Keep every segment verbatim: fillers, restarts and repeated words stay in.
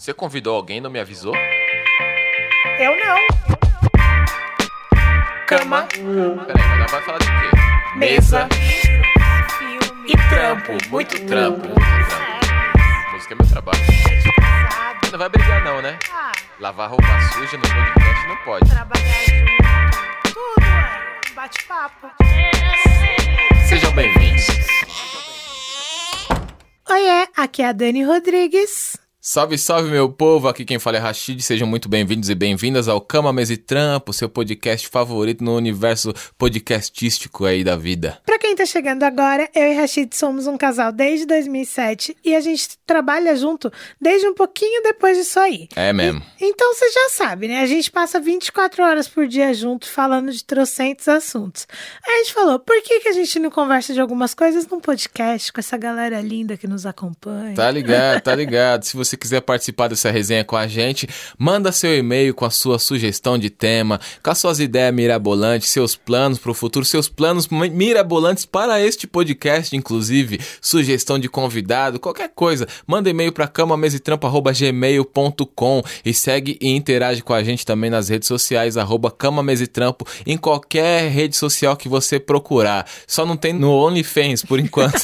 Você convidou alguém e não me avisou? Eu não. Cama. Peraí, mas ela vai falar de quê? Mesa. Filme. E trampo. Muito trampo. Música é meu trabalho. Não vai brigar não, né? Ah, Lavar roupa suja no podcast não pode. trabalhar junto. Tudo é bate-papo. Sejam bem-vindos. Oiê, aqui é a Dani Rodrigues. Salve, salve, meu povo! Aqui quem fala é Rashid. Sejam muito bem-vindos e bem-vindas ao Cama, Mesa e Trampo, seu podcast favorito no universo podcastístico aí da vida. Pra quem tá chegando agora, eu e Rashid somos um casal desde dois mil e sete e a gente trabalha junto desde um pouquinho depois disso aí. É mesmo. E, então você já sabe, né? A gente passa vinte e quatro horas por dia junto falando de trocentos assuntos. Aí a gente falou, por que, que a gente não conversa de algumas coisas num podcast com essa galera linda que nos acompanha? Tá ligado, tá ligado. Se você quiser participar dessa resenha com a gente, manda seu e-mail com a sua sugestão de tema, com as suas ideias mirabolantes, seus planos pro futuro, seus planos mirabolantes para este podcast, inclusive, sugestão de convidado, qualquer coisa. Manda e-mail para cama mesa e trampo arroba gmail ponto com e segue e interage com a gente também nas redes sociais, arroba cama mesa e trampo, em qualquer rede social que você procurar. Só não tem no OnlyFans, por enquanto.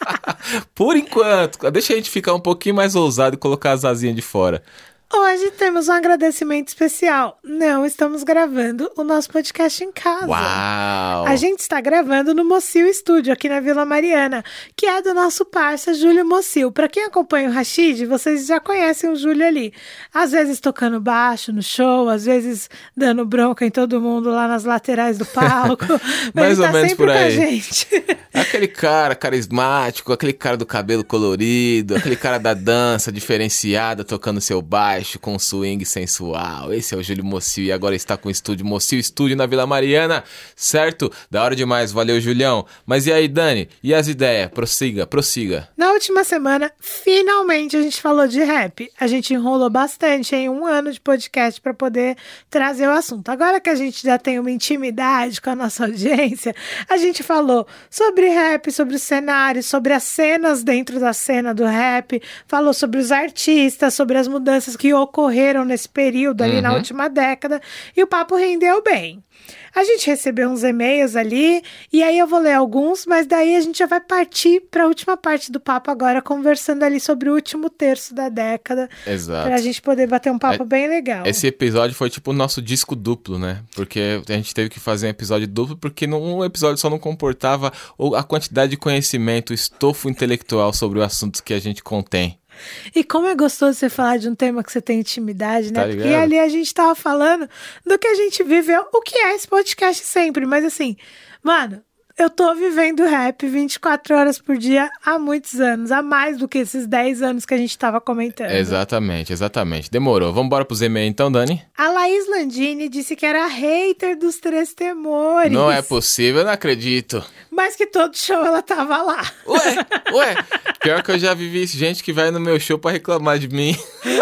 Por enquanto, deixa a gente ficar um pouquinho mais ousado e colocar as asinhas de fora. Hoje temos um agradecimento especial. Não estamos gravando o nosso podcast em casa. Uau! A gente está gravando no Mocil Studio, aqui na Vila Mariana, que é do nosso parça Júlio Mocil. Para quem acompanha o Rashid, vocês já conhecem o Júlio ali. Às vezes tocando baixo no show, às vezes dando bronca em todo mundo lá nas laterais do palco. Mas Mais ele ou tá menos sempre por aí. com a gente. Aquele cara carismático, aquele cara do cabelo colorido, aquele cara da dança diferenciada, tocando seu baixo com um swing sensual. Esse é o Júlio Mocil e agora está com o estúdio Mocil Studio na Vila Mariana, certo? Da hora demais, valeu, Julião. Mas e aí, Dani? E as ideias? Prossiga, prossiga. Na última semana, finalmente a gente falou de rap. A gente enrolou bastante em um ano de podcast para poder trazer o assunto. Agora que a gente já tem uma intimidade com a nossa audiência, a gente falou sobre rap, sobre os cenários, sobre as cenas dentro da cena do rap, falou sobre os artistas, sobre as mudanças que ocorreram nesse período ali, uhum, na última década, e o papo rendeu bem. A gente recebeu uns e-mails ali, e aí eu vou ler alguns, mas daí a gente já vai partir para a última parte do papo agora, conversando ali sobre o último terço da década. Exato. Pra gente poder bater um papo é, bem legal. Esse episódio foi tipo o nosso disco duplo, né? Porque a gente teve que fazer um episódio duplo, porque um episódio só não comportava a quantidade de conhecimento, o estofo intelectual sobre o assunto que a gente contém. E como é gostoso você falar de um tema que você tem intimidade, né? Tá Porque ali a gente tava falando do que a gente viveu, o que é esse podcast sempre. Mas assim, mano, eu tô vivendo rap vinte e quatro horas por dia há muitos anos, há mais do que esses dez anos que a gente tava comentando. Exatamente, exatamente. Demorou. Vamos embora pros e-mails então, Dani? A Laís Landini disse que era hater dos Três Temores. Não é possível, eu não acredito. Mas que todo show ela tava lá. Ué, ué. Pior que eu já vivi gente que vai no meu show pra reclamar de mim.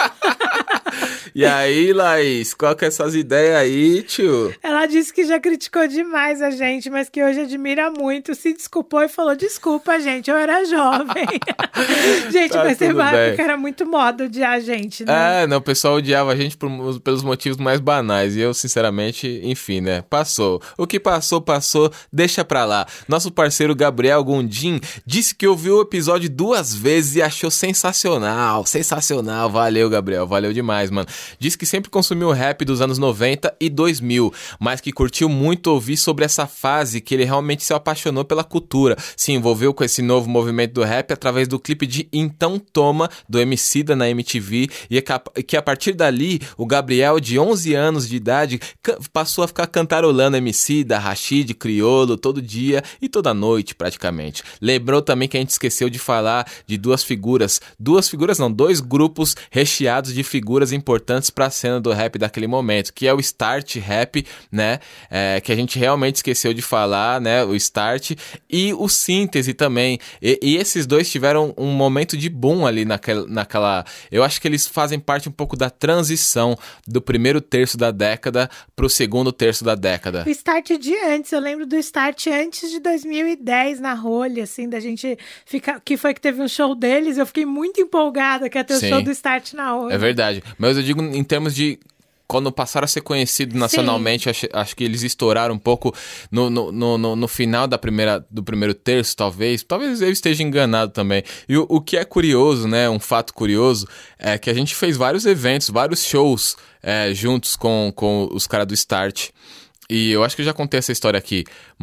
E aí, Laís, qual que é essas ideias aí, tio? Ela disse que já criticou demais a gente, mas que hoje admira muito, se desculpou e falou, desculpa, gente, eu era jovem. Gente, tá, mas teve uma bem. época que era muito moda odiar a gente, né? É, não, o pessoal odiava a gente por, pelos motivos mais banais, e eu, sinceramente, enfim, né, passou. O que passou, passou, deixa pra lá. Nosso parceiro Gabriel Gondim disse que ouviu o episódio duas vezes e achou sensacional, sensacional, valeu, Gabriel, valeu demais, mano. Diz que sempre consumiu rap dos anos noventa e dois mil, mas que curtiu muito ouvir sobre essa fase que ele realmente se apaixonou pela cultura, se envolveu com esse novo movimento do rap através do clipe de Então Toma, do Emicida na M T V, e que a partir dali, o Gabriel, de onze anos de idade, passou a ficar cantarolando Emicida, Rashid, Criolo, todo dia e toda noite, praticamente. Lembrou também que a gente esqueceu de falar de duas figuras, duas figuras não, dois grupos recheados de figuras importantes importantes pra cena do rap daquele momento, que é o Start Rap, né? É, que a gente realmente esqueceu de falar, né? O Start e o Síntese também. E, e esses dois tiveram um momento de boom ali naquela, naquela... Eu acho que eles fazem parte um pouco da transição do primeiro terço da década pro segundo terço da década. O Start de antes, eu lembro do Start antes de dois mil e dez na Rolha, assim, da gente ficar... Que foi que teve um show deles, eu fiquei muito empolgada que ia ter Sim. o show do Start na Rolha. É verdade. Mas eu digo em termos de... Quando passaram a ser conhecidos nacionalmente, acho, acho que eles estouraram um pouco no, no, no, no final da primeira, do primeiro terço, talvez. Talvez eu esteja enganado também. E o, o que é curioso, né? Um fato curioso, é que a gente fez vários eventos, vários shows é, juntos com, com os caras do Start. E eu acho que eu já contei essa história aqui,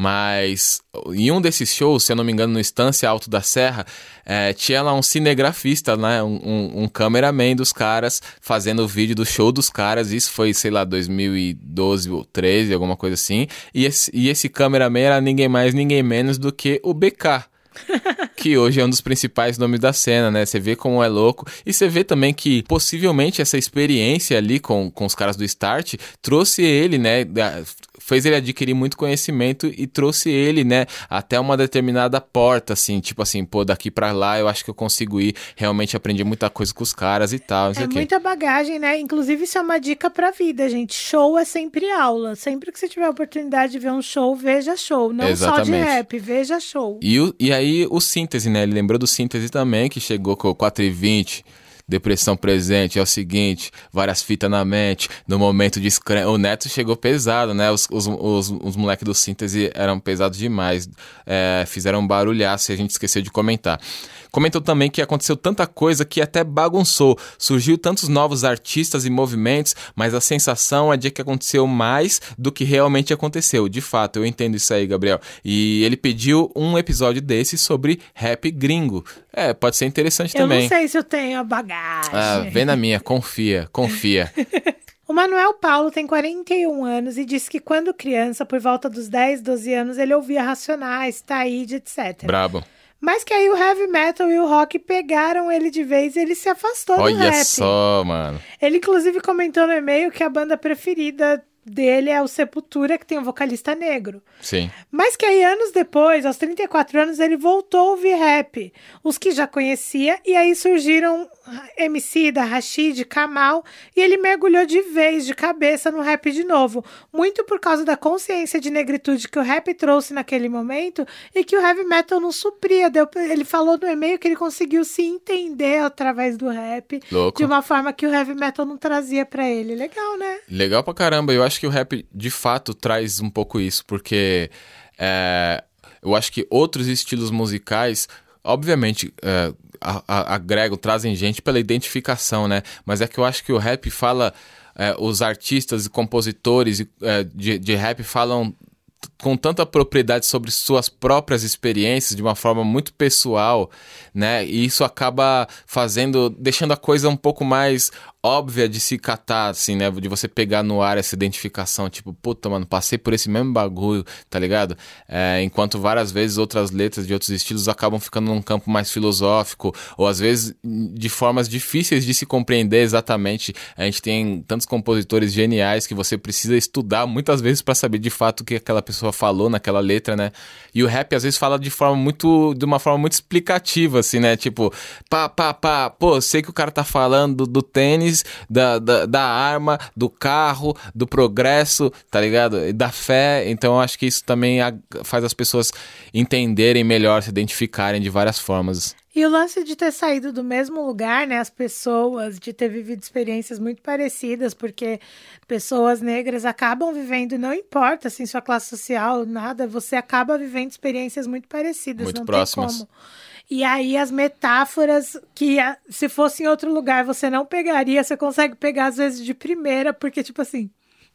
mas em um desses shows, se eu não me engano, no Estância Alto da Serra, é, tinha lá um cinegrafista, né, um, um, um cameraman dos caras, fazendo o vídeo do show dos caras. Isso foi, sei lá, dois mil e doze ou treze, alguma coisa assim. E esse, e esse cameraman era ninguém mais, ninguém menos do que o B K. Que hoje é um dos principais nomes da cena, né? Você vê como é louco. E você vê também que, possivelmente, essa experiência ali com, com os caras do Start trouxe ele, né? Fez ele adquirir muito conhecimento e trouxe ele, né? Até uma determinada porta, assim. Tipo assim, pô, daqui pra lá eu acho que eu consigo ir. Realmente aprendi muita coisa com os caras e tal. Não sei É o quê. muita bagagem, né? Inclusive, isso é uma dica pra vida, gente. Show é sempre aula. Sempre que você tiver a oportunidade de ver um show, veja show. Não Exatamente. só de rap, veja show. E, o, e aí o Síntese, né? Ele lembrou do Síntese também, que chegou com o quatro e vinte, depressão presente, é o seguinte, várias fitas na mente, no momento de escre... O Neto chegou pesado, né? Os, os, os, os moleques do Síntese eram pesados demais, é, fizeram um barulhaço e a gente esqueceu de comentar. Comentou também que aconteceu tanta coisa que até bagunçou. Surgiu tantos novos artistas e movimentos, mas a sensação é de que aconteceu mais do que realmente aconteceu. De fato, eu entendo isso aí, Gabriel. E ele pediu um episódio desse sobre rap gringo. É, pode ser interessante Eu também. não sei se eu tenho a bagagem. Ah, vem na minha, confia, confia. O Manuel Paulo tem quarenta e um anos e disse que quando criança, por volta dos dez, doze anos, ele ouvia Racionais, Taíde, etcétera. Brabo. Mas que aí o heavy metal e o rock pegaram ele de vez e ele se afastou do Olha rap. só, mano. Ele, inclusive, comentou no e-mail que a banda preferida dele é o Sepultura, que tem um vocalista negro. Sim. Mas que aí, anos depois, aos trinta e quatro anos, ele voltou a ouvir rap. Os que já conhecia, e aí surgiram Emicida, Rashid, Kamal, e ele mergulhou de vez, de cabeça, no rap de novo. Muito por causa da consciência de negritude que o rap trouxe naquele momento e que o heavy metal não supria. Deu, ele falou no e-mail que ele conseguiu se entender através do rap. Louco. De uma forma que o heavy metal não trazia pra ele. Legal, né? Legal pra caramba. Eu acho que o rap, de fato, traz um pouco isso, porque é, eu acho que outros estilos musicais, obviamente, é, a, a, agregam, trazem gente pela identificação, né? Mas é que eu acho que o rap fala, é, os artistas e compositores é, de, de rap falam com tanta propriedade sobre suas próprias experiências de uma forma muito pessoal, né? E isso acaba fazendo, deixando a coisa um pouco mais óbvia de se catar, assim, né? De você pegar no ar essa identificação, tipo, puta, mano, passei por esse mesmo bagulho, tá ligado? É, enquanto várias vezes outras letras de outros estilos acabam ficando num campo mais filosófico, ou às vezes de formas difíceis de se compreender exatamente. A gente tem tantos compositores geniais que você precisa estudar muitas vezes pra saber de fato o que aquela pessoa falou naquela letra, né? E o rap às vezes fala de forma muito, de uma forma muito explicativa, assim, né? Tipo, pá, pá, pá, pô, sei que o cara tá falando do, do tênis, Da, da, da arma, do carro, do progresso, tá ligado? E da fé. Então eu acho que isso também faz as pessoas entenderem melhor, se identificarem de várias formas. E o lance de ter saído do mesmo lugar, né? As pessoas, de ter vivido experiências muito parecidas, porque pessoas negras acabam vivendo, não importa assim, sua classe social, nada, você acaba vivendo experiências muito parecidas, Muito não próximas. tem como. E aí as metáforas que se fosse em outro lugar você não pegaria, você consegue pegar às vezes de primeira, porque tipo assim,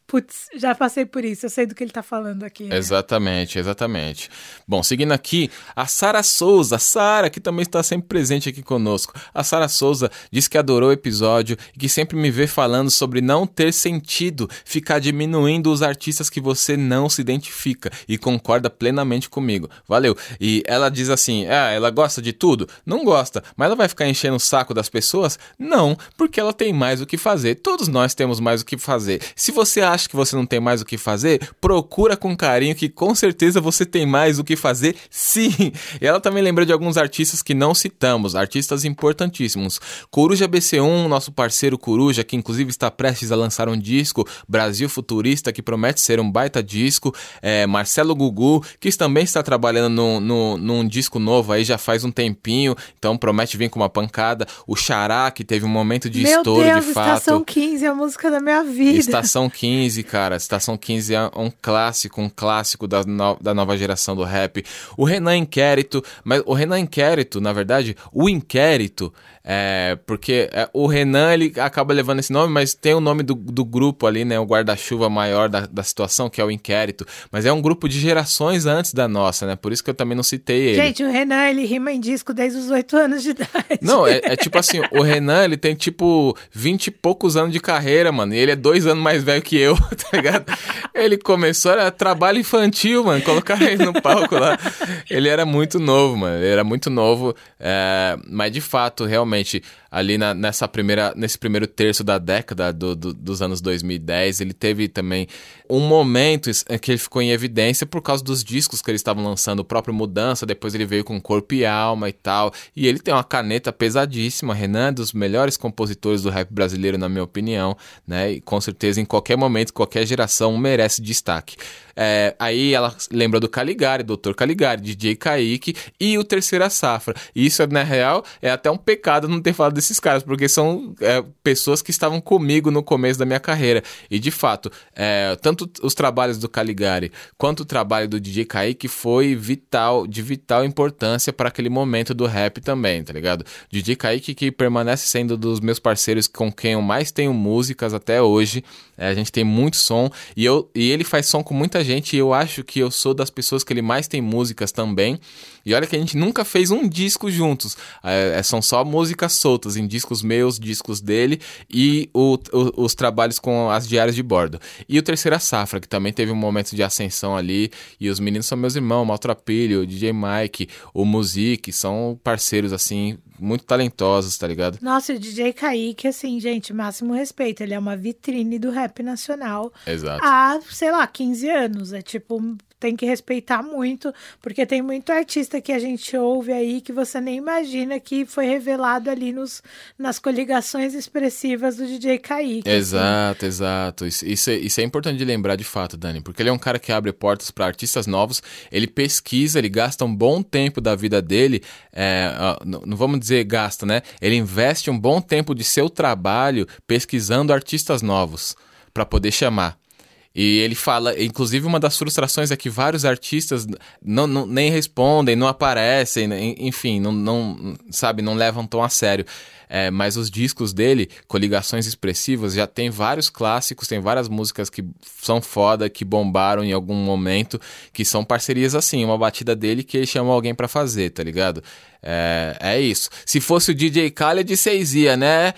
Putz, já passei por isso, eu sei do que ele tá falando aqui. Né? Exatamente, exatamente. Bom, seguindo aqui, a Sara Souza, Sara, que também está sempre presente aqui conosco. A Sara Souza diz que adorou o episódio e que sempre me vê falando sobre não ter sentido ficar diminuindo os artistas que você não se identifica e concorda plenamente comigo. Valeu. E ela diz assim, ah, ela gosta de tudo? Não gosta, mas ela vai ficar enchendo o saco das pessoas? Não, porque ela tem mais o que fazer. Todos nós temos mais o que fazer. Se você acha que você não tem mais o que fazer, procura com carinho que com certeza você tem mais o que fazer, sim. E ela também lembra de alguns artistas que não citamos, artistas importantíssimos. Coruja B C um, nosso parceiro Coruja, que inclusive está prestes a lançar um disco, Brasil Futurista, que promete ser um baita disco. É, Marcelo Gugu, que também está trabalhando no, no, num disco novo aí já faz um tempinho, então promete vir com uma pancada. O Xará, que teve um momento de Meu estouro Deus, de fato. Estação quinze, a música da minha vida. Estação quinze, cara. Estação quinze é um clássico, um clássico da, no, da nova geração do rap. O Renan Inquérito, mas o Renan Inquérito, na verdade, o Inquérito, é, porque é, o Renan, ele acaba levando esse nome, mas tem o nome do, do grupo ali, né, o guarda-chuva maior da, da situação, que é o Inquérito, mas é um grupo de gerações antes da nossa, né, por isso que eu também não citei ele. Gente, o Renan, ele rima em disco desde os oito anos de idade. Não, é, é tipo assim, o Renan, ele tem tipo vinte e poucos anos de carreira, mano, e ele é dois anos mais velho que eu, tá ligado? Ele começou, era trabalho infantil, mano, colocar ele no palco lá. Ele era muito novo, mano, ele era muito novo, é, mas de fato, realmente, ali na, nessa primeira, nesse primeiro terço da década do, do, dos anos dois mil e dez, ele teve também um momento em que ele ficou em evidência por causa dos discos que eles estavam lançando, o próprio Mudança, depois ele veio com Corpo e Alma e tal, e ele tem uma caneta pesadíssima. Renan é dos melhores compositores do rap brasileiro, na minha opinião, né, e com certeza em qualquer momento, qualquer geração merece destaque. É, aí ela lembra do Caligari, doutor Caligari, D J Kaique e o Terceira Safra. E isso, na real, é até um pecado não ter falado desses caras, porque são é, pessoas que estavam comigo no começo da minha carreira. E, de fato, é, tanto os trabalhos do Caligari quanto o trabalho do D J Kaique foi vital, de vital importância para aquele momento do rap também, tá ligado? D J Kaique, que permanece sendo dos meus parceiros com quem eu mais tenho músicas até hoje. É, a gente tem muito som e, eu, e ele faz som com muita gente. Gente, eu acho que eu sou das pessoas que ele mais tem músicas também. E olha que a gente nunca fez um disco juntos. É, são só músicas soltas em discos meus, discos dele e o, o, os trabalhos com as diárias de bordo. E o Terceira Safra, que também teve um momento de ascensão ali. E os meninos são meus irmãos, o Maltrapilho, o D J Mike, o Music, são parceiros assim, muito talentosos, tá ligado? Nossa, o D J Kaique, assim, gente, máximo respeito. Ele é uma vitrine do rap nacional. Exato. Há, sei lá, quinze anos. É tipo, tem que respeitar muito, porque tem muito artista que a gente ouve aí que você nem imagina que foi revelado ali nos, nas coligações expressivas do D J Kaique. Exato, assim. exato. Isso, isso, é, isso é importante de lembrar de fato, Dani, porque ele é um cara que abre portas para artistas novos, ele pesquisa, ele gasta um bom tempo da vida dele, é, não, não vamos dizer gasta, né? Ele investe um bom tempo de seu trabalho pesquisando artistas novos para poder chamar. E ele fala, inclusive uma das frustrações é que vários artistas não, não, nem respondem, não aparecem, enfim, não, não, sabe, não levam tão a sério. É, mas os discos dele, Coligações Expressivas, já tem vários clássicos, tem várias músicas que são foda, que bombaram em algum momento, que são parcerias assim, uma batida dele que ele chamou alguém pra fazer, tá ligado? É, é isso. Se fosse o D J Khaled, vocês iam, né?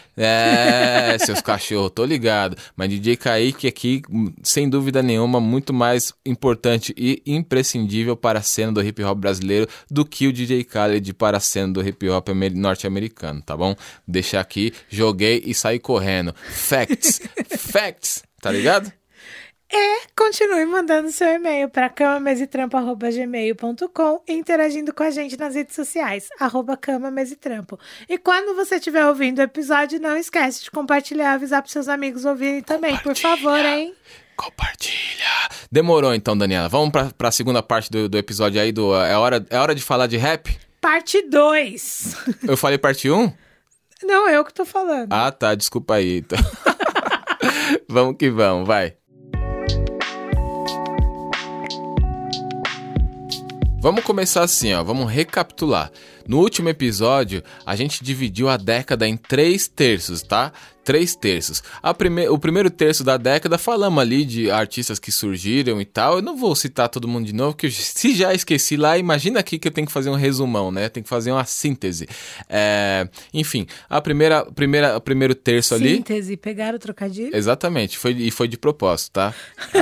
É, seus cachorros, tô ligado. Mas D J Kaique aqui, sem dúvida nenhuma, muito mais importante e imprescindível para a cena do hip hop brasileiro do que o D J Khaled para a cena do hip hop norte-americano, tá bom? Deixar aqui, joguei e saí correndo. Facts, facts, tá ligado? E continue mandando seu e-mail para cama mesa e trampo arroba gmail ponto com e interagindo com a gente nas redes sociais, arroba cama mesa e trampo. E quando você estiver ouvindo o episódio, não esquece de compartilhar e avisar para seus amigos ouvirem também, por favor, hein? Compartilha. Demorou então, Daniela. Vamos para a segunda parte do, do episódio aí, do é hora, é hora de falar de rap? Parte dois. Eu falei parte um? Não, eu que tô falando. Ah, tá, desculpa aí. Então. Vamos que vamos, vai. Vamos começar assim, ó, vamos recapitular. No último episódio, a gente dividiu a década em três terços, tá? três terços. A prime... O primeiro terço da década, falamos ali de artistas que surgiram e tal. Eu não vou citar todo mundo de novo, porque eu, se já esqueci lá, imagina aqui que eu tenho que fazer um resumão, né? Tem que fazer uma síntese. É... Enfim, a primeira, primeira, o primeiro terço ali... Síntese, pegaram o trocadilho? Exatamente, foi, e foi de propósito, tá?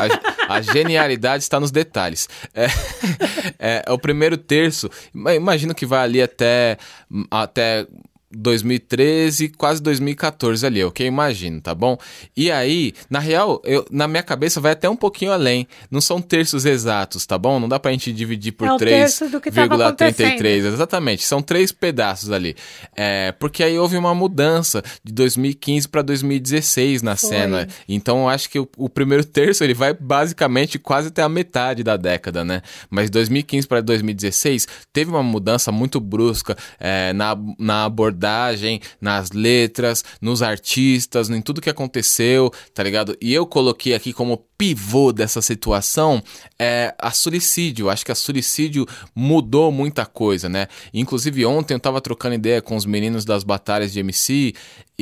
A, a genialidade está nos detalhes. É, é, o primeiro terço, imagino que vai ali até... até dois mil e treze, quase dois mil e catorze ali, o que eu imagino, tá bom? E aí, na real, eu, na minha cabeça vai até um pouquinho além. Não são terços exatos, tá bom? Não dá pra gente dividir por é três vírgula trinta e três. Exatamente, são três pedaços ali. É, porque aí houve uma mudança de dois mil e quinze para dois mil e dezesseis na Foi. cena. Então eu acho que o, o primeiro terço ele vai basicamente quase até a metade da década, né? Mas dois mil e quinze para dois mil e dezesseis teve uma mudança muito brusca é, na, na abordagem, nas letras, nos artistas, em tudo que aconteceu, tá ligado? E eu coloquei aqui como pivô dessa situação é a Suicídio. Acho que a Suicídio mudou muita coisa, né? Inclusive ontem eu tava trocando ideia com os meninos das batalhas de M C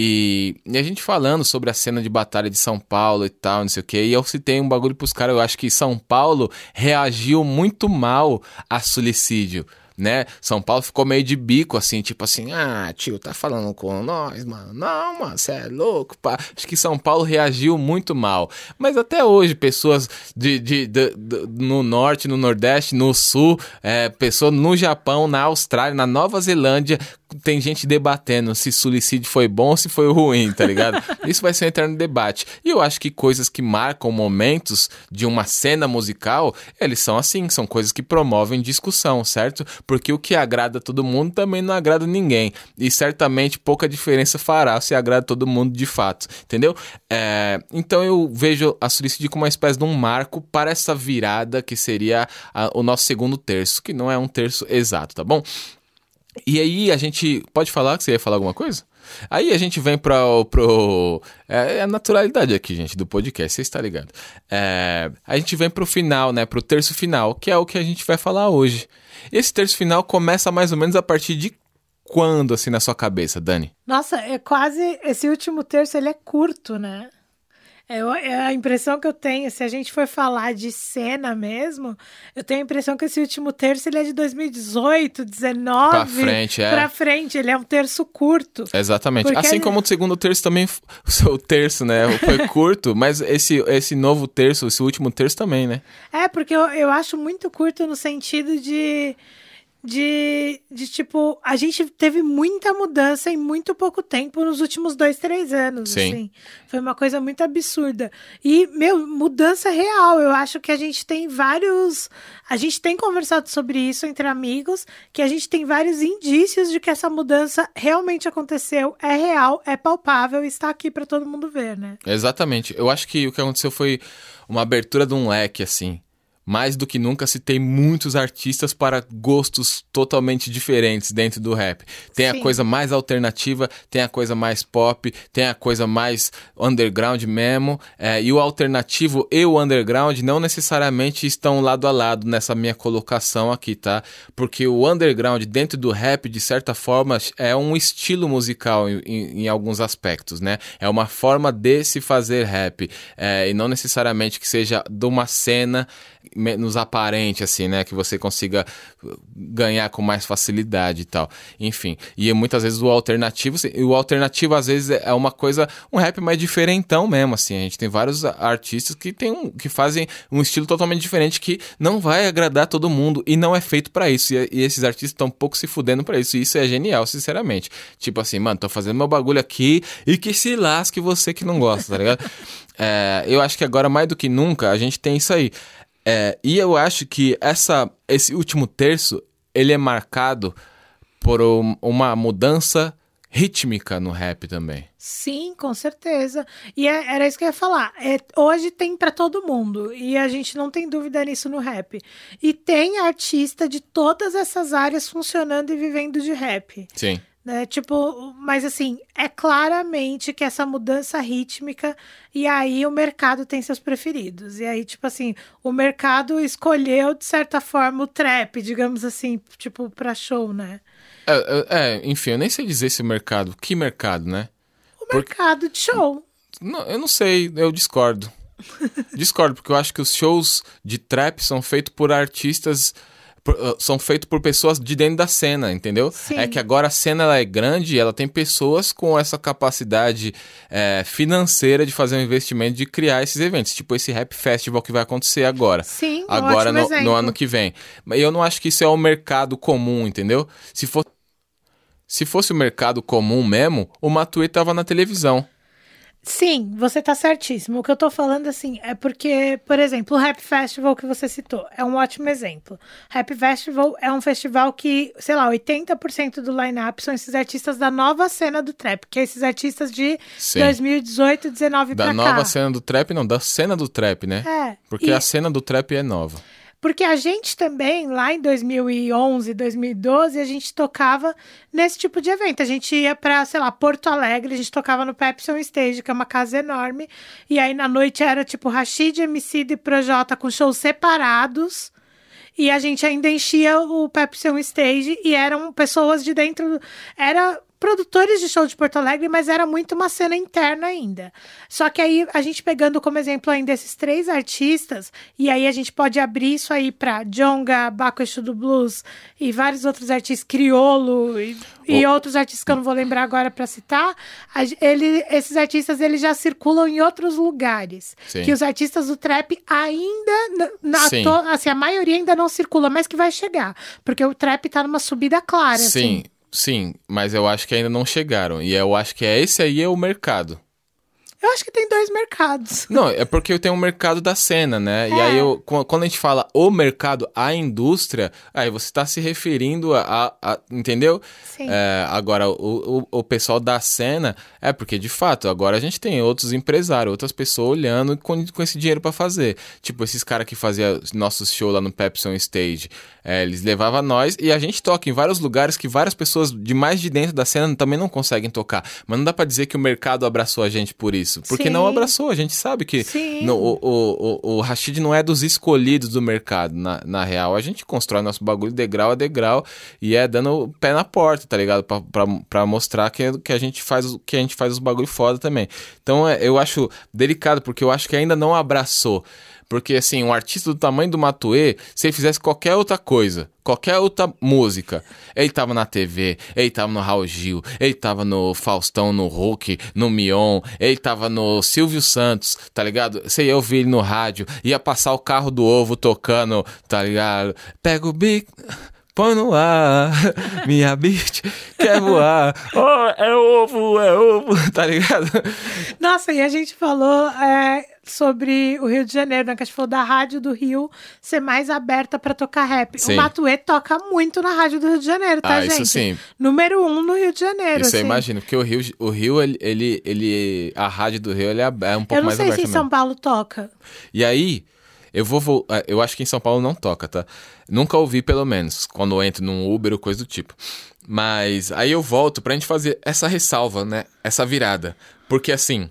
e, e a gente falando sobre a cena de batalha de São Paulo e tal, não sei o que, e eu citei um bagulho pros caras. Eu acho que São Paulo reagiu muito mal a Suicídio, né? São Paulo ficou meio de bico, assim, tipo assim, ah, tio, tá falando com nós, mano? Não, mano, você é louco, pá. Acho que São Paulo reagiu muito mal. Mas até hoje, pessoas de, de, de, de, no norte, no nordeste, no sul, é, pessoas no Japão, na Austrália, na Nova Zelândia, tem gente debatendo se Suicídio foi bom ou se foi ruim, tá ligado? Isso vai ser um eterno debate. E eu acho que coisas que marcam momentos de uma cena musical, eles são assim, são coisas que promovem discussão, certo? Porque o que agrada todo mundo também não agrada ninguém. E certamente pouca diferença fará se agrada todo mundo de fato, entendeu? É, então eu vejo a Suicídio como uma espécie de um marco para essa virada que seria a, o nosso segundo terço, que não é um terço exato, tá bom? E aí a gente... Pode falar que você ia falar alguma coisa? Aí a gente vem pro... pro é, é a naturalidade aqui, gente, do podcast, você está ligado. É, a gente vem pro final, né? Pro terço final, que é o que a gente vai falar hoje. Esse terço final começa mais ou menos a partir de quando, assim, na sua cabeça, Dani? Nossa, é quase... Esse último terço, ele é curto, né? É, é a impressão que eu tenho, se a gente for falar de cena mesmo, eu tenho a impressão que esse último terço ele é de dois mil e dezoito, dezenove... Pra frente, é. Pra frente, ele é um terço curto. Exatamente. Assim ele... como o segundo terço também, o seu terço, né, foi curto, mas esse, esse novo terço, esse último terço também, né? É, porque eu, eu acho muito curto no sentido de... De, de, tipo, a gente teve muita mudança em muito pouco tempo nos últimos dois, três anos, Sim. assim. Foi uma coisa muito absurda. E, meu, mudança real. Eu acho que a gente tem vários... A gente tem conversado sobre isso entre amigos, que a gente tem vários indícios de que essa mudança realmente aconteceu, é real, é palpável e está aqui para todo mundo ver, né? Exatamente. Eu acho que o que aconteceu foi uma abertura de um leque, assim. Mais do que nunca se tem muitos artistas para gostos totalmente diferentes dentro do rap. Tem Sim. a coisa mais alternativa, tem a coisa mais pop, tem a coisa mais underground mesmo. É, e o alternativo e o underground não necessariamente estão lado a lado nessa minha colocação aqui, tá? Porque o underground dentro do rap, de certa forma, é um estilo musical em, em, em alguns aspectos, né? É uma forma de se fazer rap. É, e não necessariamente que seja de uma cena... nos aparente, assim, né? Que você consiga ganhar com mais facilidade e tal. Enfim. E muitas vezes o alternativo... O alternativo, às vezes, é uma coisa... Um rap mais diferentão mesmo, assim. A gente tem vários artistas que, tem um, que fazem um estilo totalmente diferente que não vai agradar todo mundo e não é feito pra isso. E, e esses artistas estão um pouco se fudendo pra isso. E isso é genial, sinceramente. Tipo assim, mano, tô fazendo meu bagulho aqui e que se lasque você que não gosta, tá ligado? é, eu acho que agora, mais do que nunca, a gente tem isso aí. É, e eu acho que essa, esse último terço, ele é marcado por um, uma mudança rítmica no rap também. Sim, com certeza. E é, era isso que eu ia falar. É, hoje tem pra todo mundo. E a gente não tem dúvida nisso no rap. E tem artista de todas essas áreas funcionando e vivendo de rap. Sim. Né? Tipo, mas assim, é claramente que essa mudança rítmica, e aí o mercado tem seus preferidos. E aí, tipo assim, o mercado escolheu, de certa forma, o trap, digamos assim, tipo, pra show, né? É, é, enfim, eu nem sei dizer esse mercado. Que mercado, né? O mercado de show. Não, eu não sei, eu discordo. Discordo, porque eu acho que os shows de trap são feitos por artistas, por, uh, são feitos por pessoas de dentro da cena, entendeu? Sim. É que agora a cena ela é grande e ela tem pessoas com essa capacidade é, financeira de fazer um investimento, de criar esses eventos, tipo esse Rap Festival que vai acontecer agora. Sim, um agora ótimo no, exemplo. no ano que vem. Mas eu não acho que isso é o mercado comum, entendeu? Se for, se fosse o mercado comum mesmo, o Matuê tava na televisão. Sim, você tá certíssimo. O que eu tô falando, assim, é porque, por exemplo, o Rap Festival que você citou é um ótimo exemplo. Rap Festival é um festival que, sei lá, oitenta por cento do line-up são esses artistas da nova cena do trap, que é esses artistas de Sim. dois mil e dezoito, dezenove Da pra nova cá. cena do trap, não, da cena do trap, né? É, Porque e- a cena do trap é nova. Porque a gente também, lá em dois mil e onze, dois mil e doze, a gente tocava nesse tipo de evento. A gente ia pra, sei lá, Porto Alegre, a gente tocava no Pepsi On Stage, que é uma casa enorme. E aí na noite era tipo Rashid, Emicida e Projota com shows separados. E a gente ainda enchia o Pepsi On Stage e eram pessoas de dentro... Era produtores de show de Porto Alegre, mas era muito uma cena interna ainda. Só que aí, a gente pegando como exemplo ainda esses três artistas, e aí a gente pode abrir isso aí pra Djonga, Baco Exu do Blues e vários outros artistas, Criolo e, e O- outros artistas que eu não vou lembrar agora pra citar, a ge- ele, esses artistas eles já circulam em outros lugares. Sim. Que os artistas do trap ainda, na, na Sim. to- assim, a maioria ainda não circula, mas que vai chegar. Porque o trap tá numa subida clara, Sim, assim. sim, mas eu acho que ainda não chegaram. E eu acho que é esse aí é o mercado. Eu acho que tem dois mercados. Não, é porque eu tenho um mercado da cena, né? E É. aí, eu, qu- quando a gente fala o mercado, a indústria, aí você está se referindo a, a- a- entendeu? Sim. É, agora, o, o, o pessoal da cena, é porque, de fato, agora a gente tem outros empresários, outras pessoas olhando com, com esse dinheiro pra fazer. Tipo, esses caras que faziam nossos shows lá no Pepsi On Stage, é, eles levavam nós e a gente toca em vários lugares que várias pessoas de mais de dentro da cena também não conseguem tocar. Mas não dá pra dizer que o mercado abraçou a gente por isso. Porque Sim. não abraçou, a gente sabe que Sim. no- o, o, o, o Rashid não é dos escolhidos do mercado, na, na real. A gente constrói nosso bagulho degrau a degrau e é dando o pé na porta, tá ligado? Pra, pra, pra mostrar que, que, a gente faz, o- que a gente faz os bagulho foda também. Então é, eu acho delicado, porque eu acho que ainda não abraçou. Porque, assim, um artista do tamanho do Matuê, se ele fizesse qualquer outra coisa, qualquer outra música, ele tava na T V, ele tava no Raul Gil, ele tava no Faustão, no Hulk, no Mion, ele tava no Silvio Santos, tá ligado? Você ia ouvir ele no rádio, ia passar o carro do ovo tocando, tá ligado? Pega o bico... Põe no ar, minha bitch quer voar. Oh, é ovo, é ovo, tá ligado? Nossa, e a gente falou é, sobre o Rio de Janeiro, né? Que a gente falou da rádio do Rio ser mais aberta pra tocar rap. Sim. O Matuê toca muito na rádio do Rio de Janeiro, tá, Ah, gente? isso sim. Número um no Rio de Janeiro, Isso eu assim. imagino, porque o Rio, o Rio ele, ele, ele- a rádio do Rio ele é ab- é um pouco Eu não mais sei aberta se em mesmo. São Paulo toca. E aí, eu vou, vol- ah, eu acho que em São Paulo não toca, tá? Nunca ouvi, pelo menos, quando eu entro num Uber ou coisa do tipo. Mas aí eu volto pra gente fazer essa ressalva, né? Essa virada. Porque assim,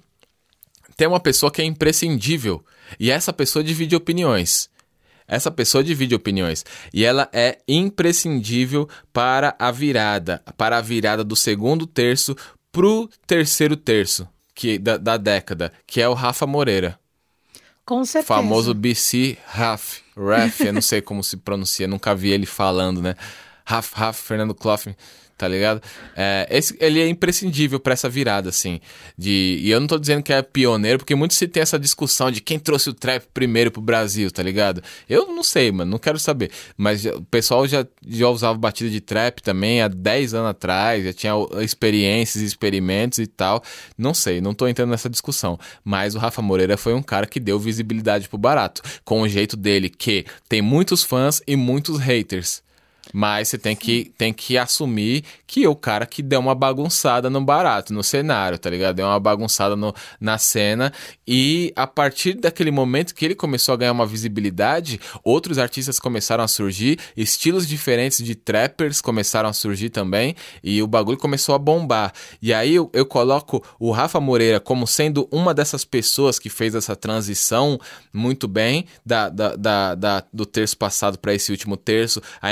tem uma pessoa que é imprescindível e essa pessoa divide opiniões. Essa pessoa divide opiniões e ela é imprescindível para a virada, para a virada do segundo terço pro terceiro terço que, da, da década, que é o Rafa Moreira. Com certeza. Famoso B C Raf, Raf, eu não sei como se pronuncia, nunca vi ele falando, né? Raf, Raf, Fernando Clough, tá ligado? É, esse, ele é imprescindível pra essa virada, assim. De, e eu não tô dizendo que é pioneiro, porque muito se tem essa discussão de quem trouxe o trap primeiro pro Brasil, tá ligado? Eu não sei, mano, não quero saber. Mas já- o pessoal já, já usava batida de trap também há dez anos atrás, já tinha o- experiências, experimentos e tal. Não sei, não tô entrando nessa discussão. Mas o Rafa Moreira foi um cara que deu visibilidade pro Barato, com o jeito dele, que tem muitos fãs e muitos haters. Mas você tem que, tem que assumir que é o cara que deu uma bagunçada no Barato, no cenário, tá ligado? Deu uma bagunçada no, na cena. E a partir daquele momento que ele começou a ganhar uma visibilidade, outros artistas começaram a surgir, estilos diferentes de trappers começaram a surgir também, e o bagulho começou a bombar. E aí eu, eu coloco o Rafa Moreira como sendo uma dessas pessoas que fez essa transição muito bem da, da, da, da- do terço passado para esse último terço. A gente tem um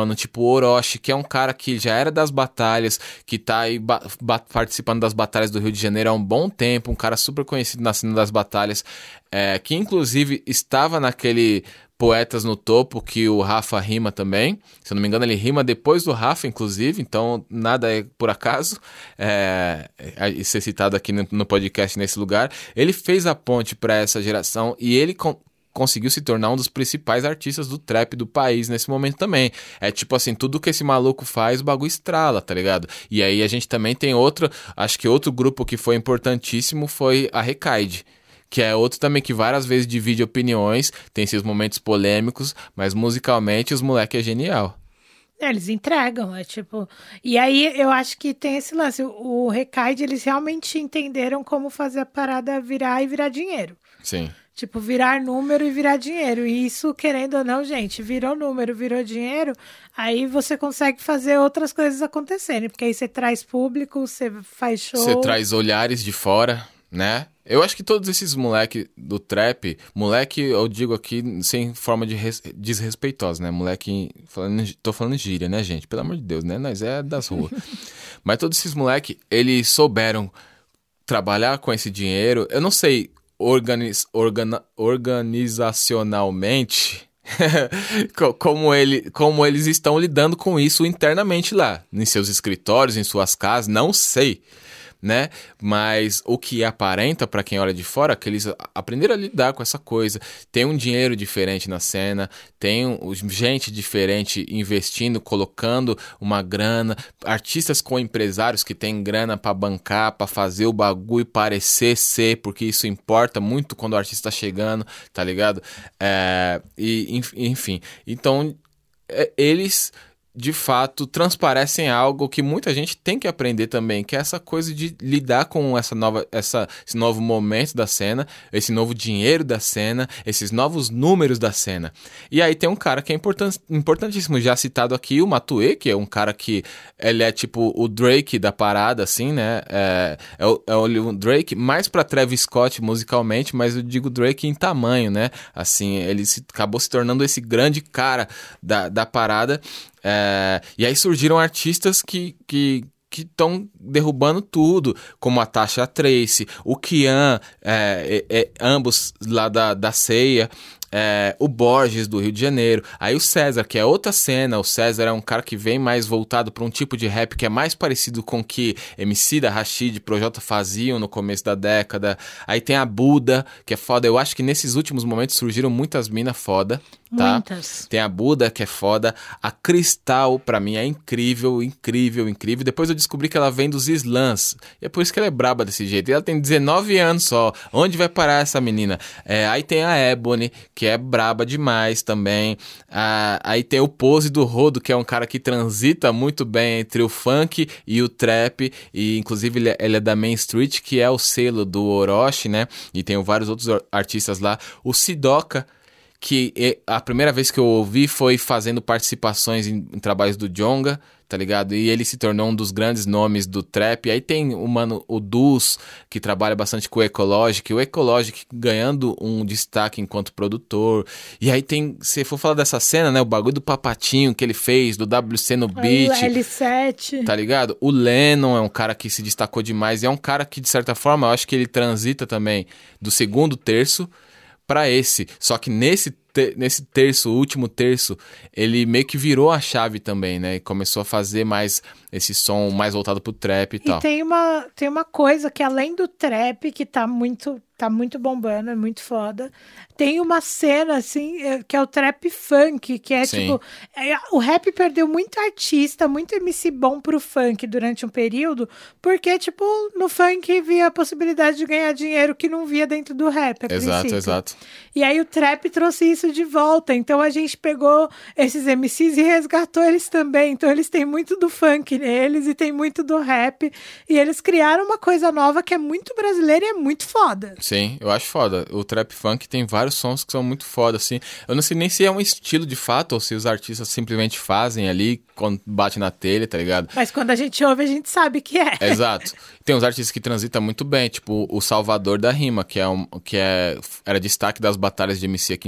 mano tipo Orochi, que é um cara que já era das batalhas, que tá aí ba- ba- participando das batalhas do Rio de Janeiro há um bom tempo, um cara super conhecido na cena das batalhas, é, que inclusive estava naquele Poetas no Topo, que o Rafa rima também. Se eu não me engano, ele rima depois do Rafa, inclusive, então nada é por acaso é, é, ser citado aqui no, no podcast nesse lugar. Ele fez a ponte para essa geração e ele con- conseguiu se tornar um dos principais artistas do trap do país nesse momento também. É tipo assim, tudo que esse maluco faz, o bagulho estrala, tá ligado? E aí a gente também tem outro, acho que outro grupo que foi importantíssimo foi a Recaide, que é outro também que várias vezes divide opiniões, tem seus momentos polêmicos, mas musicalmente os moleque é genial. É, eles entregam, é tipo... E aí eu acho que tem esse lance, o, o Recaide, eles realmente entenderam como fazer a parada virar e virar dinheiro. Sim. Tipo, virar número e virar dinheiro. E isso, querendo ou não, gente, virou número, virou dinheiro, aí você consegue fazer outras coisas acontecerem, porque aí você traz público, você faz show... Você traz olhares de fora, né? Eu acho que todos esses moleque do trap, moleque, eu digo aqui sem forma de res, desrespeitosa, né? Moleque, falando, tô falando gíria, né, gente? Pelo amor de Deus, né? Nós é das ruas. Mas todos esses moleque, eles souberam trabalhar com esse dinheiro. Eu não sei organiz, organa, organizacionalmente como, ele, como eles estão lidando com isso internamente lá, em seus escritórios, em suas casas, não sei. Né? Mas o que aparenta para quem olha de fora é que eles aprenderam a lidar com essa coisa. Tem um dinheiro diferente na cena, tem um, gente diferente investindo, colocando uma grana, artistas com empresários que têm grana para bancar, para fazer o bagulho parecer ser, porque isso importa muito quando o artista tá chegando, tá ligado? É, e, enfim, então é, eles... de fato, transparecem algo que muita gente tem que aprender também, que é essa coisa de lidar com essa nova, essa, esse novo momento da cena, esse novo dinheiro da cena, esses novos números da cena. E aí tem um cara que é important, importantíssimo, já citado aqui, o Matuê, que é um cara que ele é tipo o Drake da parada, assim, né? É, é, o, é o Drake mais pra Travis Scott musicalmente, mas eu digo Drake em tamanho, né? Assim, ele se, acabou se tornando esse grande cara da, da parada. É, e aí surgiram artistas que que estão derrubando tudo, como a Tasha Trace, o Kian, é, é, é, ambos lá da, da Ceia, é, o Borges do Rio de Janeiro, aí o César, que é outra cena. O César é um cara que vem mais voltado para um tipo de rap que é mais parecido com o que Emicida, Rashid, Projota faziam no começo da década. Aí tem a Buda, que é foda. Eu acho que nesses últimos momentos surgiram muitas minas foda. Tá? Muitas. Tem a Buda, que é foda. A Cristal, pra mim, é incrível, incrível, incrível. Depois eu descobri que ela vem dos slams. E é por isso que ela é braba desse jeito. E ela tem dezenove anos só. Onde vai parar essa menina? É, aí tem a Ebony, que é braba demais também. Ah, aí tem o Pose do Rodo, que é um cara que transita muito bem entre o funk e o trap. E inclusive ele é, ele é da Main Street, que é o selo do Orochi, né? E tem vários outros artistas lá. O Sidoca, que a primeira vez que eu ouvi foi fazendo participações em, em trabalhos do Djonga, tá ligado? E ele se tornou um dos grandes nomes do trap. Aí tem o mano, o Dus, que trabalha bastante com o Ecologic, o Ecologic ganhando um destaque enquanto produtor. E aí tem, se for falar dessa cena, né, o bagulho do Papatinho que ele fez, do W C no beat. O L sete. Tá ligado? O Lennon é um cara que se destacou demais, e é um cara que, de certa forma, eu acho que ele transita também do segundo terço pra esse, só que nesse, te- nesse terço, o último terço, ele meio que virou a chave também, né? E começou a fazer mais esse som mais voltado pro trap e, E tal. tem uma, tem uma coisa que além do trap, que tá muito, tá muito bombando, é muito foda, tem uma cena, assim, é- que é o trap funk, que é Sim. tipo... é, o rap perdeu muito artista, muito M C bom pro funk durante um período, porque, tipo, no funk via a possibilidade de ganhar dinheiro que não via dentro do rap, a Exato, princípio. exato. E aí o trap trouxe isso de volta. Então a gente pegou esses M Cs e resgatou eles também. Então eles têm muito do funk neles e tem muito do rap. E eles criaram uma coisa nova que é muito brasileira e é muito foda. Sim, eu acho foda. O trap funk tem vários sons que são muito foda, assim. Eu não sei nem se é um estilo de fato ou se os artistas simplesmente fazem ali quando bate na telha, tá ligado? Mas quando a gente ouve, a gente sabe que é. Exato. Tem uns artistas que transitam muito bem, tipo o Salvador da Rima, que é um que é era destaque das batalhas de M C aqui em São,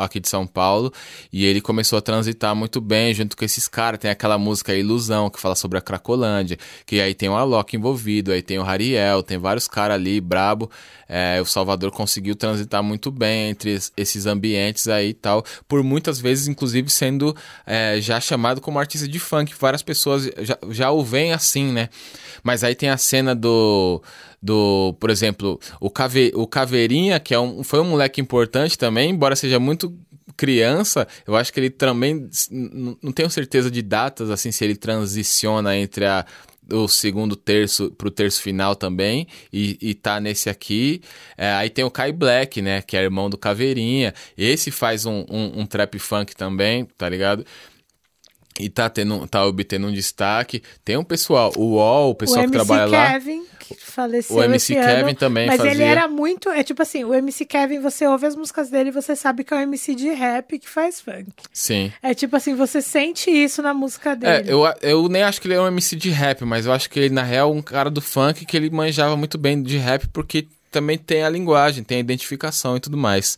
aqui de São Paulo, e ele começou a transitar muito bem junto com esses caras. Tem aquela música Ilusão, que fala sobre a Cracolândia, que aí tem o Alok envolvido, aí tem o Hariel, tem vários caras ali, brabo. É, o Salvador conseguiu transitar muito bem entre esses ambientes aí e tal, por muitas vezes, inclusive, sendo é, já chamado como artista de funk. Várias pessoas já, já o veem assim, né? Mas aí tem a cena do... do, por exemplo, o, Cave, o Caveirinha, que é um, foi um moleque importante também, embora seja muito criança, eu acho que ele também, não tenho certeza de datas, assim, se ele transiciona entre a, o segundo terço pro terço final também, e, e tá nesse aqui. É, aí tem o Kai Black, né, que é irmão do Caveirinha, esse faz um, um, um trap funk também, tá ligado? E tá, tendo, tá obtendo um destaque. Tem um pessoal, o UOL, o pessoal o que trabalha lá. O M C Kevin, que faleceu O M C esse Kevin ano, também mas fazia. ele era muito... É tipo assim, o M C Kevin, você ouve as músicas dele e você sabe que é um M C de rap que faz funk. Sim. É tipo assim, você sente isso na música É, dele. eu, eu nem acho que ele é um M C de rap, mas eu acho que ele, na real, é um cara do funk que ele manjava muito bem de rap, porque também tem a linguagem, tem a identificação e tudo mais.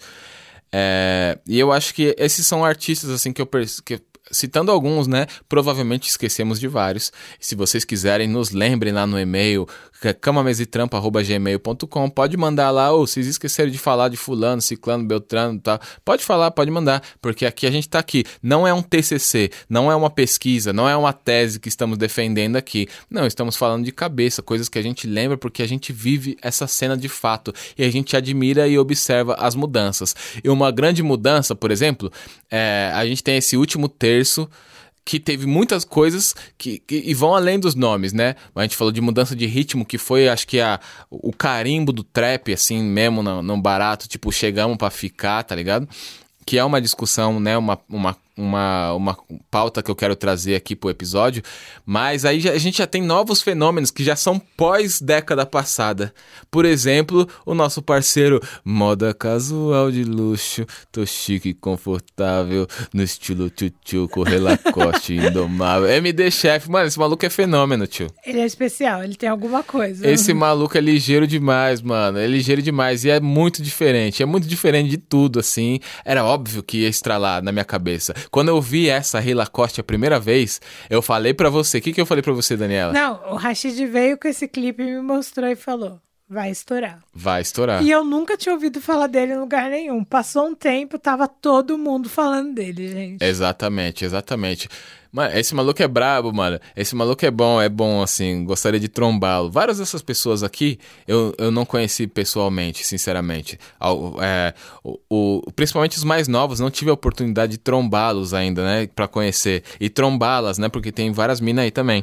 É, e eu acho que esses são artistas, assim, que eu... Que, citando alguns, né? Provavelmente esquecemos de vários. Se vocês quiserem, nos lembrem lá no e-mail, camamesitrampo arroba gmail ponto com. Pode mandar lá, ou oh, vocês esqueceram de falar de fulano, ciclano, beltrano, tá? Pode falar, pode mandar, porque aqui a gente tá aqui. Não é um T C C, não é uma pesquisa, não é uma tese que estamos defendendo aqui. Não, estamos falando de cabeça, coisas que a gente lembra porque a gente vive essa cena de fato e a gente admira e observa as mudanças. E uma grande mudança, por exemplo, é, a gente tem esse último terço que teve muitas coisas que, que e vão além dos nomes, né? A gente falou de mudança de ritmo, que foi, acho que, a, o carimbo do trap, assim, mesmo no, no barato, tipo, chegamos pra ficar, tá ligado? Que é uma discussão, né? Uma, uma, uma, uma pauta que eu quero trazer aqui pro episódio. Mas aí já, a gente já tem novos fenômenos que já são pós-década passada. Por exemplo, o nosso parceiro moda casual de luxo, tô chique e confortável, no estilo tchutchu, correr Lacoste, indomável. M D Chef, mano, esse maluco é fenômeno, tio. Ele é especial, ele tem alguma coisa. Esse maluco é ligeiro demais, mano. É ligeiro demais e é muito diferente. É muito diferente de tudo, assim. Era óbvio que ia estralar na minha cabeça. Quando eu vi essa Rei Lacoste a primeira vez, eu falei pra você... O que, que eu falei pra você, Daniela? Não, o Rashid veio com esse clipe e me mostrou e falou... Vai estourar. Vai estourar. E eu nunca tinha ouvido falar dele em lugar nenhum. Passou um tempo, tava todo mundo falando dele, gente. Exatamente, exatamente. Mano, esse maluco é brabo, mano. Esse maluco é bom, é bom, assim. Gostaria de trombá-lo. Várias dessas pessoas aqui, eu, eu não conheci pessoalmente, sinceramente. É, o, o, principalmente os mais novos, não tive a oportunidade de trombá-los ainda, né? Pra conhecer. E trombá-las, né? Porque tem várias minas aí também.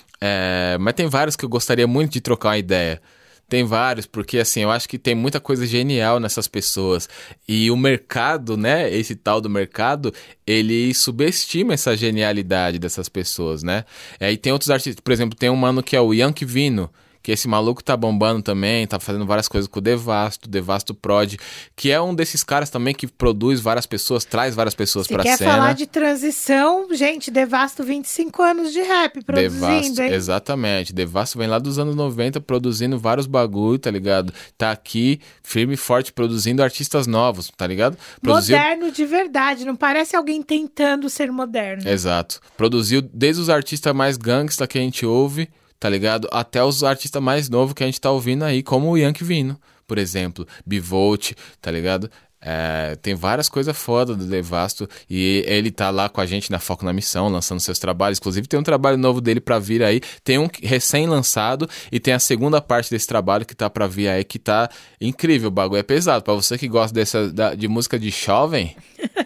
É, mas tem vários que eu gostaria muito de trocar uma ideia. Tem vários, porque assim, eu acho que tem muita coisa genial nessas pessoas. E o mercado, né, esse tal do mercado, ele subestima essa genialidade dessas pessoas, né? E aí tem outros artistas, por exemplo, tem um mano que é o Yankee Vino, que esse maluco tá bombando também, tá fazendo várias coisas com o Devasto, Devasto Prod, que é um desses caras também que produz várias pessoas, traz várias pessoas Você pra quer cena. falar de transição? Gente, Devasto, vinte e cinco anos de rap produzindo, Devasto, hein? exatamente. Devasto vem lá dos anos noventa produzindo vários bagulho, tá ligado? Tá aqui, firme e forte, produzindo artistas novos, tá ligado? Produziu... Moderno de verdade, não parece alguém tentando ser moderno. Exato. Produziu desde os artistas mais gangsta que a gente ouve, tá ligado? Até os artistas mais novos que a gente tá ouvindo aí, como o Yankee Vino, por exemplo. Bivolt, tá ligado? É, tem várias coisas foda do Devasto e ele tá lá com a gente na Foco na Missão, lançando seus trabalhos. Inclusive tem um trabalho novo dele pra vir aí, tem um recém-lançado e tem a segunda parte desse trabalho que tá pra vir aí, que tá incrível. O bagulho é pesado. Pra você que gosta dessa, da, de música de jovem...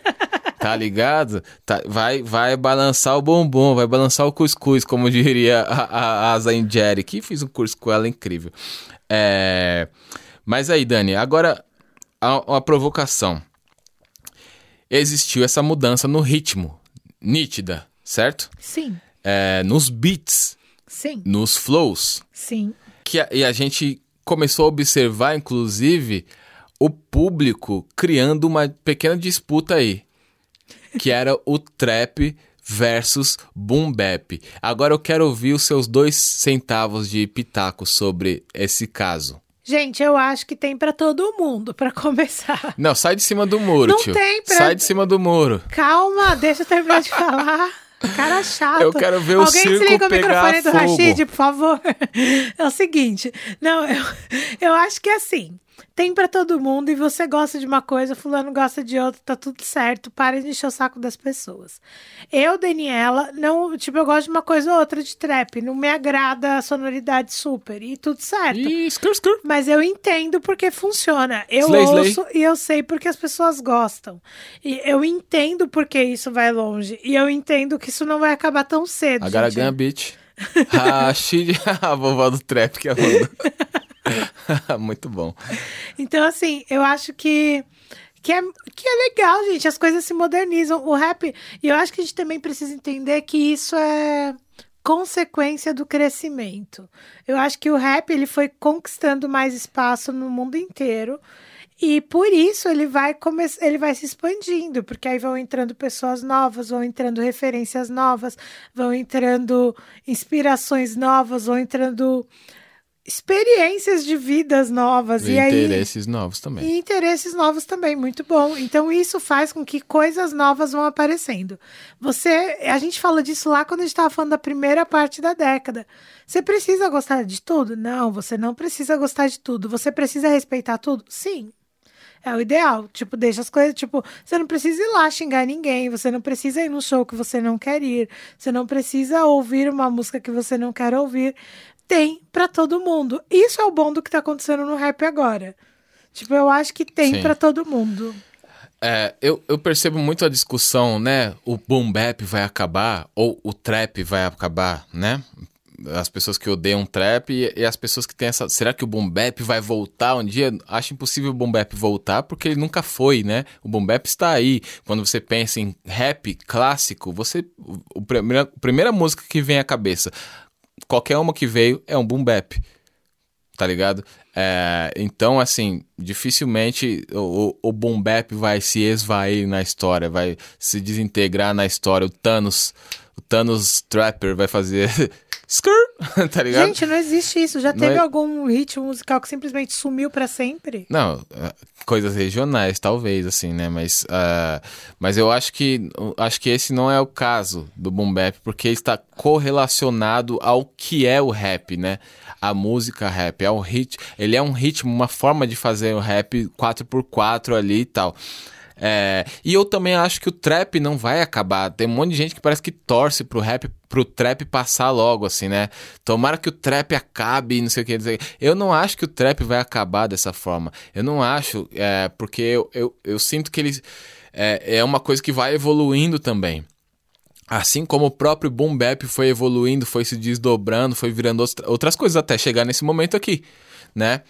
Tá ligado? Tá, vai, vai balançar o bombom, vai balançar o cuscuz, como diria a, a, a Zayn Jerry, que fiz um curso com ela incrível. É... Mas aí, Dani, agora a, a provocação. Existiu essa mudança no ritmo, nítida, certo? Sim. É, nos beats, Sim. nos flows. Sim. Que a, e a gente começou a observar, inclusive, o público criando uma pequena disputa aí. Que era o trap versus boom bap. Agora eu quero ouvir os seus dois centavos de pitaco sobre esse caso. Gente, eu acho que tem pra todo mundo, pra começar. Não, sai de cima do muro, Não tio. tem pra- Sai de cima do muro. Calma, deixa eu terminar de falar. Cara chato. Eu quero ver o Alguém circo desliga o pegar microfone do fogo. Rashid, por favor. É o seguinte, não, eu, eu acho que é assim, tem pra todo mundo e você gosta de uma coisa, fulano gosta de outra, tá tudo certo, para de encher o saco das pessoas. Eu, Daniela, não, tipo, eu gosto de uma coisa ou outra de trap, não me agrada a sonoridade super e tudo certo. Ih, skur, skur. Mas eu entendo porque funciona. Eu Slay, slay. ouço e eu sei porque as pessoas gostam. E eu entendo porque isso vai longe. E eu entendo que isso não vai acabar tão cedo. A Garagan gente. Beach. Rashid, a vovó do trap que é mandou. Muito bom. Então, assim, eu acho que, que, é, que é legal, gente. As coisas se modernizam. O rap... E eu acho que a gente também precisa entender que isso é consequência do crescimento. Eu acho que o rap ele foi conquistando mais espaço no mundo inteiro. E por isso ele vai, come... ele vai se expandindo, porque aí vão entrando pessoas novas, vão entrando referências novas, vão entrando inspirações novas, vão entrando experiências de vidas novas. E E aí... interesses novos também. E interesses novos também, muito bom. Então isso faz com que coisas novas vão aparecendo. Você, a gente falou disso lá quando a gente estava falando da primeira parte da década. Você precisa gostar de tudo? Não, você não precisa gostar de tudo. Você precisa respeitar tudo? Sim. É o ideal, tipo, deixa as coisas, tipo, você não precisa ir lá xingar ninguém, você não precisa ir num show que você não quer ir, você não precisa ouvir uma música que você não quer ouvir, tem pra todo mundo. Isso é o bom do que tá acontecendo no rap agora. Tipo, eu acho que tem Sim. pra todo mundo. É, eu, eu percebo muito a discussão, né? O boom bap vai acabar ou o trap vai acabar, né? As pessoas que odeiam trap e, e as pessoas que têm essa... Será que o boom bap vai voltar um dia? Acho impossível o boom bap voltar porque ele nunca foi, né? O boom bap está aí. Quando você pensa em rap clássico, você... O primeira, a primeira música que vem à cabeça, qualquer uma que veio, é um boom bap. Tá ligado? É, então, assim, dificilmente o, o boom bap vai se esvair na história, vai se desintegrar na história. O Thanos, o Thanos Trapper vai fazer... Skur, tá ligado? Gente, não existe isso. Já Não teve é- algum ritmo musical que simplesmente sumiu pra sempre? Não, é, coisas regionais, talvez, assim, né? Mas, ah, mas eu acho que, acho que esse não é o caso do boom bap, porque está correlacionado ao que é o rap, né? A música rap, ao hit. Ele é um ritmo, uma forma de fazer o rap quatro por quatro ali e tal. É, e eu também acho que o trap não vai acabar. Tem um monte de gente que parece que torce pro rap, pro trap passar logo, assim, né? Tomara que o trap acabe, não sei o que dizer. Eu não acho que o trap vai acabar dessa forma. Eu não acho, é, porque eu, eu, eu sinto que ele é, é uma coisa que vai evoluindo também. Assim como o próprio boom bap foi evoluindo, foi se desdobrando, foi virando outra- outras coisas até chegar nesse momento aqui, né?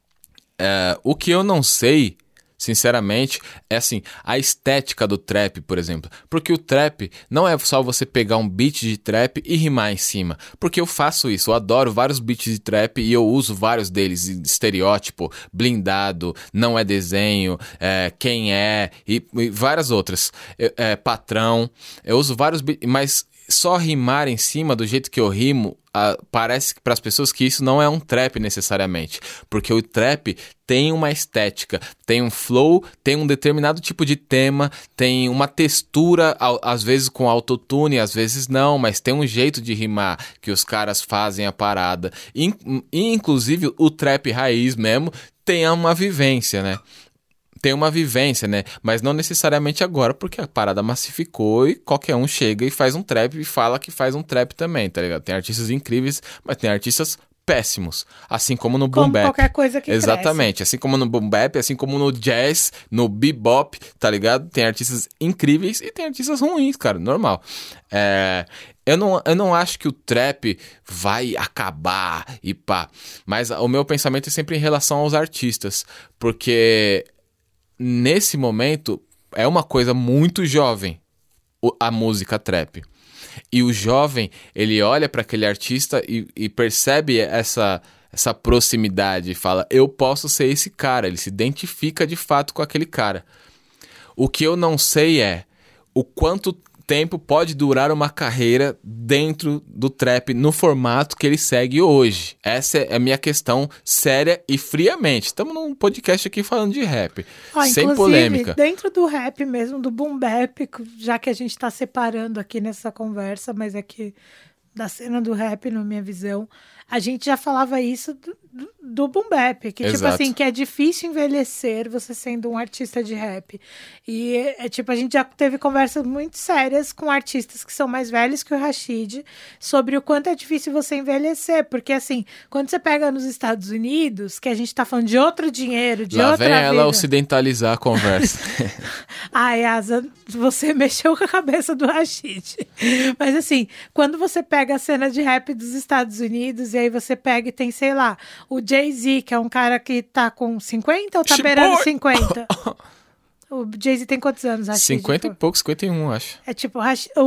É, o que eu não sei, sinceramente, é assim, a estética do trap, por exemplo. Porque o trap não é só você pegar um beat de trap e rimar em cima. Porque eu faço isso, eu adoro vários beats de trap e eu uso vários deles. Estereótipo, blindado, não é desenho, é, quem é e, e várias outras. Eu- é, patrão, eu uso vários beats, mas só rimar em cima do jeito que eu rimo, ah, parece para as pessoas que isso não é um trap necessariamente, porque o trap tem uma estética, tem um flow, tem um determinado tipo de tema, tem uma textura, ao- às vezes com autotune, às vezes não, mas tem um jeito de rimar que os caras fazem a parada. In- e inclusive o trap raiz mesmo tem uma vivência, né? Tem uma vivência, né? Mas não necessariamente agora, porque a parada massificou e qualquer um chega e faz um trap e fala que faz um trap também, tá ligado? Tem artistas incríveis, mas tem artistas péssimos. Assim como no boom Como bap. qualquer coisa que Exatamente. Assim como no boom bap, assim como no jazz, no bebop, tá ligado? Tem artistas incríveis e tem artistas ruins, cara. Normal. É... Eu não, eu não acho que o trap vai acabar e pá. Mas o meu pensamento é sempre em relação aos artistas. Porque nesse momento é uma coisa muito jovem o- a música trap. E o jovem, ele olha para aquele artista e, e percebe essa, essa proximidade e fala, eu posso ser esse cara. Ele se identifica de fato com aquele cara. O que eu não sei é o quanto tempo pode durar uma carreira dentro do trap no formato que ele segue hoje? Essa é a minha questão séria e friamente. Estamos num podcast aqui falando de rap, Ó, sem inclusive, polêmica. Dentro do rap mesmo, do boom bap, já que a gente tá separando aqui nessa conversa, mas é que da cena do rap, na minha visão, a gente já falava isso do, do, do boom bap, que tipo Exato. assim, que é difícil envelhecer você sendo um artista de rap. E é tipo, a gente já teve conversas muito sérias com artistas que são mais velhos que o Rashid sobre o quanto é difícil você envelhecer, porque assim, quando você pega nos Estados Unidos, que a gente tá falando de outro dinheiro, de Lá outra vem ela vida. ocidentalizar a conversa. Ai, Asa, você mexeu com a cabeça do Rashid. Mas assim, quando você pega a cena de rap dos Estados Unidos e aí você pega e tem, sei lá, o Jay-Z, que é um cara que tá com cinquenta ou tá Chiboy. beirando cinquenta? O Jay-Z tem quantos anos, Rashid? cinquenta e pouco, cinquenta e um, acho. É tipo,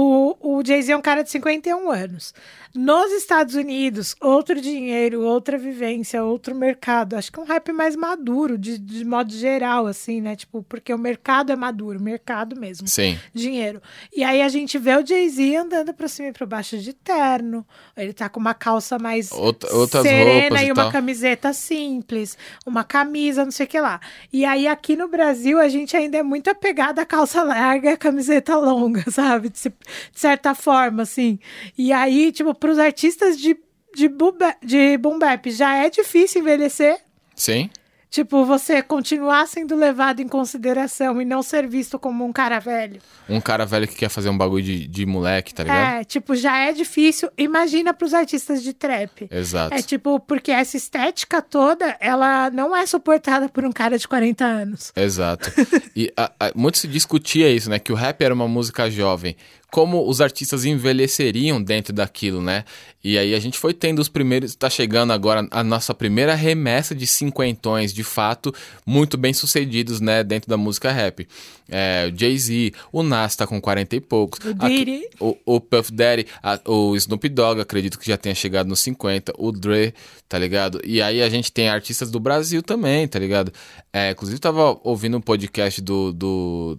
o, o Jay-Z é um cara de cinquenta e um anos. Nos Estados Unidos, outro dinheiro, outra vivência, outro mercado. Acho que é um rap mais maduro, de, de modo geral, assim, né? Tipo, porque o mercado é maduro, mercado mesmo. Sim. Dinheiro. E aí a gente vê o Jay-Z andando pra cima e pra baixo de terno. Ele tá com uma calça mais Outra- outras serena roupas e, e uma tal. camiseta simples, uma camisa, não sei o que lá. E aí aqui no Brasil a gente ainda é muito apegado à calça larga e à camiseta longa, sabe? De, se- de certa forma, assim. E aí, tipo, pros artistas de, de, boom bap- de boom bap já é difícil envelhecer. Sim. Tipo, você continuar sendo levado em consideração e não ser visto como um cara velho. Um cara velho que quer fazer um bagulho de, de moleque, tá ligado? É, tipo, já é difícil. Imagina pros artistas de trap. Exato. É tipo, porque essa estética toda, ela não é suportada por um cara de quarenta anos. Exato. E a, a, muito se discutia isso, né? Que o rap era uma música jovem. Como os artistas envelheceriam dentro daquilo, né? E aí a gente foi tendo os primeiros... Tá chegando agora a nossa primeira remessa de cinquentões, de fato, muito bem sucedidos, né? Dentro da música rap. É, o Jay-Z, o Nas tá com quarenta e poucos. O Diddy. A, o, o Puff Daddy, a, o Snoop Dogg, acredito que já tenha chegado nos cinquenta. O Dre, tá ligado? E aí a gente tem artistas do Brasil também, tá ligado? É, inclusive tava ouvindo um podcast do... do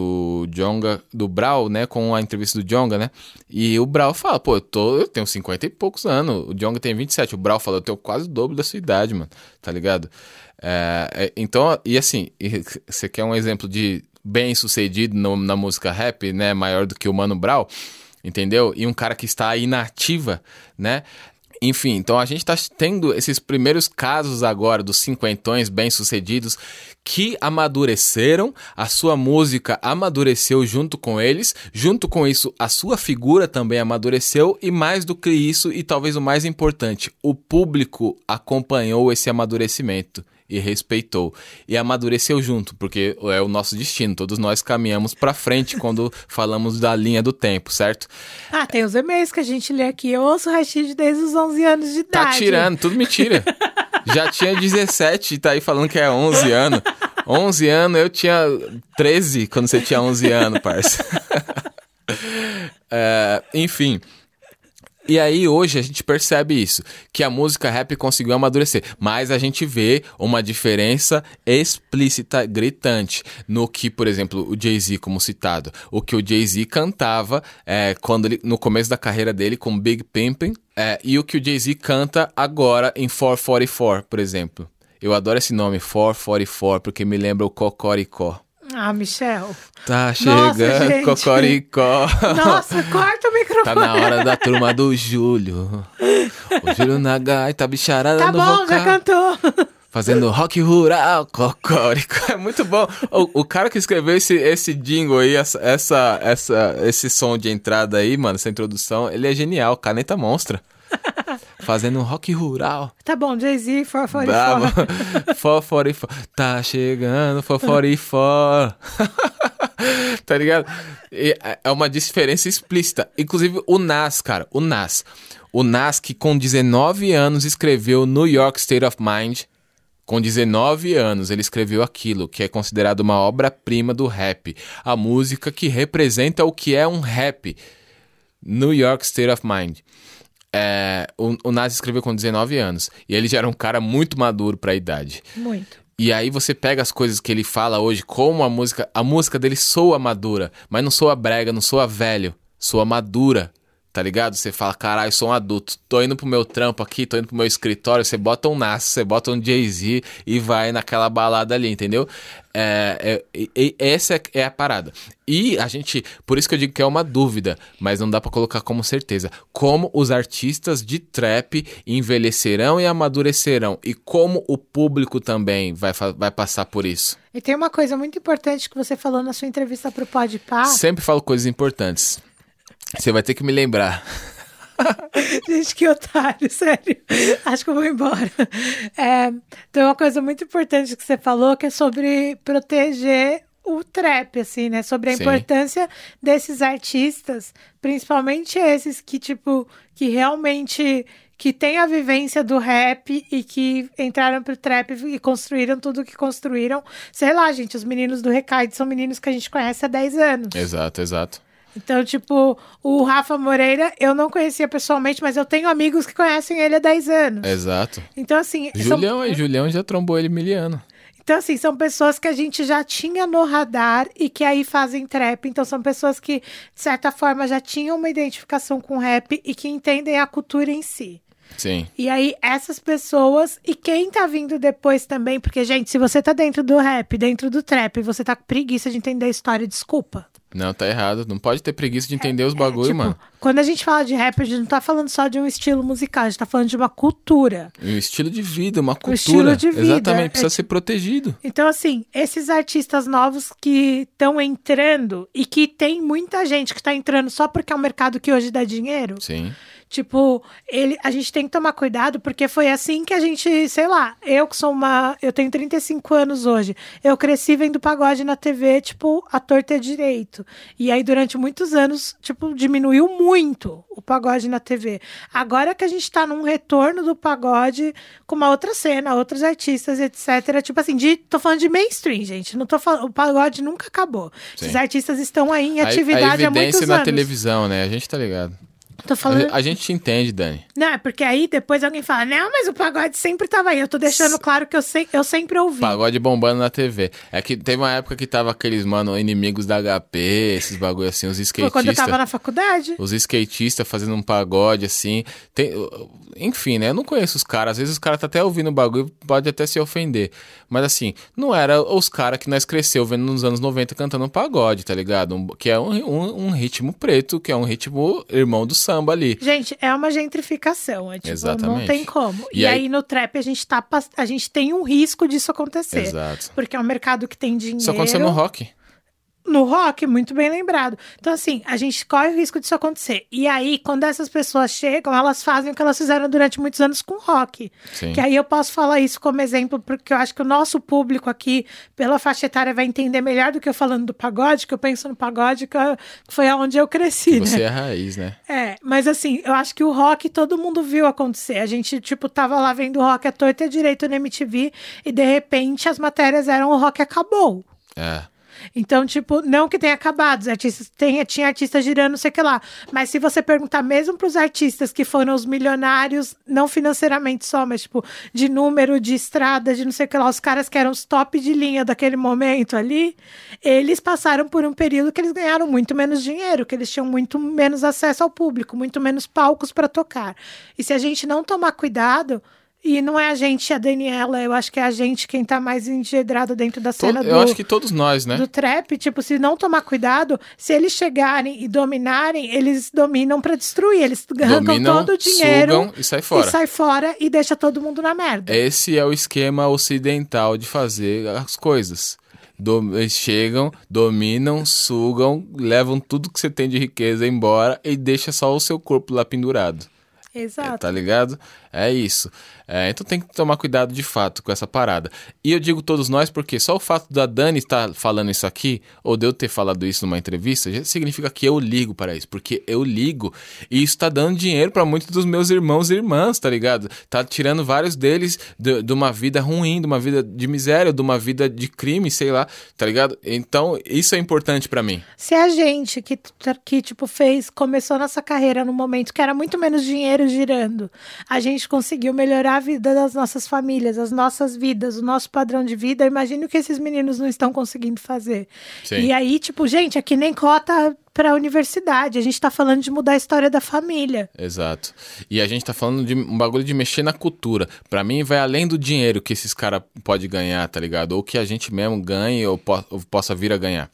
do Djonga, do Brau, né, com a entrevista do Djonga, né, e o Brau fala, pô, eu, tô, eu tenho cinquenta e poucos anos, o Djonga tem vinte e sete, o Brau fala, eu tenho quase o dobro da sua idade, mano, tá ligado? É, é, então, e assim, e você quer um exemplo de bem sucedido no, na música rap, né, maior do que o Mano Brau, entendeu? E um cara que está aí na ativa, né? Enfim, então a gente tá tendo esses primeiros casos agora dos cinquentões bem-sucedidos que amadureceram, a sua música amadureceu junto com eles, junto com isso a sua figura também amadureceu e mais do que isso, e talvez o mais importante, o público acompanhou esse amadurecimento e respeitou. E amadureceu junto, porque é o nosso destino. Todos nós caminhamos pra frente quando falamos da linha do tempo, certo? Ah, tem os e-mails que a gente lê aqui. Eu ouço o Rashid desde os onze anos de idade. Tá tirando, tudo mentira. Já tinha dezessete e tá aí falando que é onze anos. onze anos, eu tinha treze quando você tinha onze anos, parça. É, enfim... E aí hoje a gente percebe isso, que a música rap conseguiu amadurecer, mas a gente vê uma diferença explícita, gritante, no que, por exemplo, o Jay-Z, como citado, o que o Jay-Z cantava é, quando ele, no começo da carreira dele com Big Pimpin', é, e o que o Jay-Z canta agora em quatrocentos e quarenta e quatro, por exemplo. Eu adoro esse nome, quatrocentos e quarenta e quatro, porque me lembra o Cocoricó. Ah, Michel. Tá Nossa, chegando, gente. Cocoricó. Nossa, corta o microfone. Tá na hora da turma do Júlio. O Júlio na gaita, bicharada Tá no bom, vocal. já cantou. Fazendo rock rural, cocórico. É muito bom. O, o cara que escreveu esse, esse jingle aí, essa, essa, essa, esse som de entrada aí, mano, essa introdução, ele é genial. Caneta monstra. Fazendo rock rural. Tá bom, Jay-Z, quatrocentos e quarenta e Bravo. quatro. quatrocentos e quarenta e quatro. Tá chegando, quatrocentos e quarenta e quatro. Tá ligado? E é uma diferença explícita. Inclusive o Nas, cara, o Nas. O Nas que com dezenove anos escreveu New York State of Mind. Com dezenove anos ele escreveu aquilo que é considerado uma obra-prima do rap. A música que representa o que é um rap. New York State of Mind. É, o, o Nas escreveu com dezenove anos. E ele já era um cara muito maduro pra idade. Muito. E aí você pega as coisas que ele fala hoje, como a música, a música dele soa madura, mas não soa brega, não soa velho, soa madura, tá ligado? Você fala, caralho, sou um adulto, tô indo pro meu trampo aqui, tô indo pro meu escritório, você bota um Nas, você bota um Jay-Z e vai naquela balada ali, entendeu? É, é, é, essa é, é a parada. E a gente, por isso que eu digo que é uma dúvida, mas não dá pra colocar como certeza, como os artistas de trap envelhecerão e amadurecerão, e como o público também vai, vai passar por isso. E tem uma coisa muito importante que você falou na sua entrevista pro Podpah. Sempre falo coisas importantes. Você vai ter que me lembrar. Gente, que otário, sério. Acho que eu vou embora. É, tem uma coisa muito importante que você falou, que é sobre proteger o trap, assim, né? Sobre a Sim. importância desses artistas, principalmente esses que, tipo, que realmente... que tem a vivência do rap e que entraram pro trap e construíram tudo o que construíram. Sei lá, gente, os meninos do Recaide são meninos que a gente conhece há dez anos. Exato, exato. Então, tipo, o Rafa Moreira, eu não conhecia pessoalmente, mas eu tenho amigos que conhecem ele há dez anos. Exato. Então, assim... Julião, são... aí, Julião já trombou ele miliano. Então, assim, são pessoas que a gente já tinha no radar e que aí fazem trap. Então, são pessoas que, de certa forma, já tinham uma identificação com rap e que entendem a cultura em si. Sim. E aí, essas pessoas, e quem tá vindo depois também, porque, gente, se você tá dentro do rap, dentro do trap, e você tá com preguiça de entender a história, desculpa. Não, tá errado. Não pode ter preguiça de entender os bagulho, É, tipo, mano. quando a gente fala de rap, a gente não tá falando só de um estilo musical, a gente tá falando de uma cultura. Um estilo de vida, uma cultura. estilo de vida. Exatamente, precisa É- ser protegido. Então, assim, esses artistas novos que estão entrando e que tem muita gente que tá entrando só porque é um mercado que hoje dá dinheiro. Sim. Tipo, ele, a gente tem que tomar cuidado, porque foi assim que a gente, sei lá, eu que sou uma... Eu tenho trinta e cinco anos hoje. Eu cresci vendo pagode na T V, tipo, a torta é direito. E aí, durante muitos anos, tipo, diminuiu muito o pagode na T V. Agora que a gente tá num retorno do pagode com uma outra cena, outros artistas, etcétera. Tipo assim, de, tô falando de mainstream, gente. Não tô falando... O pagode nunca acabou. Sim. Esses artistas estão aí em A- atividade a há muitos evidência na anos. televisão, né? A gente tá ligado. Tô A, falando... ge- a gente te entende, Dani. Não, é porque aí depois alguém fala, não, mas o pagode sempre tava aí. Eu tô deixando claro que eu, sei, eu sempre ouvi. Pagode bombando na T V. É que teve uma época que tava aqueles, mano, inimigos da H P, esses bagulho assim, os Foi skatistas. quando eu tava na faculdade. Os skatistas fazendo um pagode, assim. Tem, enfim, né? Eu não conheço os caras. Às vezes os caras tá até ouvindo o bagulho, pode até se ofender. Mas assim, não era os caras que nós cresceu vendo nos anos noventa cantando um pagode, tá ligado? Um- que é um, um, um ritmo preto, que é um ritmo irmão do samba ali. Gente, é uma gentrificação. É, tipo, Exatamente. não tem como. E E, aí- aí, no trap a gente, tá, pas- a gente tem um risco disso acontecer. Exato. Porque é um mercado que tem dinheiro. Isso aconteceu no rock. No rock, muito bem lembrado. Então, assim, a gente corre o risco disso acontecer. E aí, quando essas pessoas chegam, elas fazem o que elas fizeram durante muitos anos com rock. Sim. Que aí eu posso falar isso como exemplo, porque eu acho que o nosso público aqui, pela faixa etária, vai entender melhor do que eu falando do pagode, que eu penso no pagode, que eu- que foi aonde eu cresci, Você né? é a raiz, né? É, mas assim, eu acho que o rock todo mundo viu acontecer. A gente, tipo, tava lá vendo o rock à torta e à direito na M T V e, de repente, as matérias eram o rock acabou. É. Então, tipo, não que tenha acabado, os artistas, tem, tinha artistas girando, não sei o que lá. Mas se você perguntar mesmo pros artistas que foram os milionários, não financeiramente só, mas, tipo, de número, de estrada, de não sei o que lá, os caras que eram os top de linha daquele momento ali, eles passaram por um período que eles ganharam muito menos dinheiro, que eles tinham muito menos acesso ao público, muito menos palcos para tocar. E se a gente não tomar cuidado... E não é a gente, a Daniela, eu acho que é a gente quem tá mais engedrado dentro da cena Todo- do... eu acho que todos nós, né? do trap, tipo, se não tomar cuidado, se eles chegarem e dominarem, eles dominam pra destruir, eles arrancam Dominam, todo o dinheiro sugam e sai fora. e sai fora e deixa todo mundo na merda. Esse é o esquema ocidental de fazer as coisas. Do- eles chegam, dominam, sugam, levam tudo que você tem de riqueza embora e deixa só o seu corpo lá pendurado. Exato. Tá ligado? É isso. É, então tem que tomar cuidado de fato com essa parada. E eu digo todos nós porque só o fato da Dani estar falando isso aqui, ou de eu ter falado isso numa entrevista, já significa que eu ligo para isso. Porque eu ligo e isso tá dando dinheiro para muitos dos meus irmãos e irmãs, tá ligado? Tá tirando vários deles de, de uma vida ruim, de uma vida de miséria, de uma vida de crime, sei lá, tá ligado? Então isso é importante para mim. Se a gente que, que, tipo, fez, começou nossa carreira num momento que era muito menos dinheiro dinheiro girando, a gente conseguiu melhorar a vida das nossas famílias, as nossas vidas, o nosso padrão de vida. Imagina o que esses meninos não estão conseguindo fazer. Sim. E aí, tipo, gente, é que nem cota para a universidade. A gente tá falando de mudar a história da família. Exato. E a gente tá falando de um bagulho de mexer na cultura. Pra mim, vai além do dinheiro que esses caras podem ganhar, tá ligado? Ou que a gente mesmo ganhe ou, po- ou possa vir a ganhar.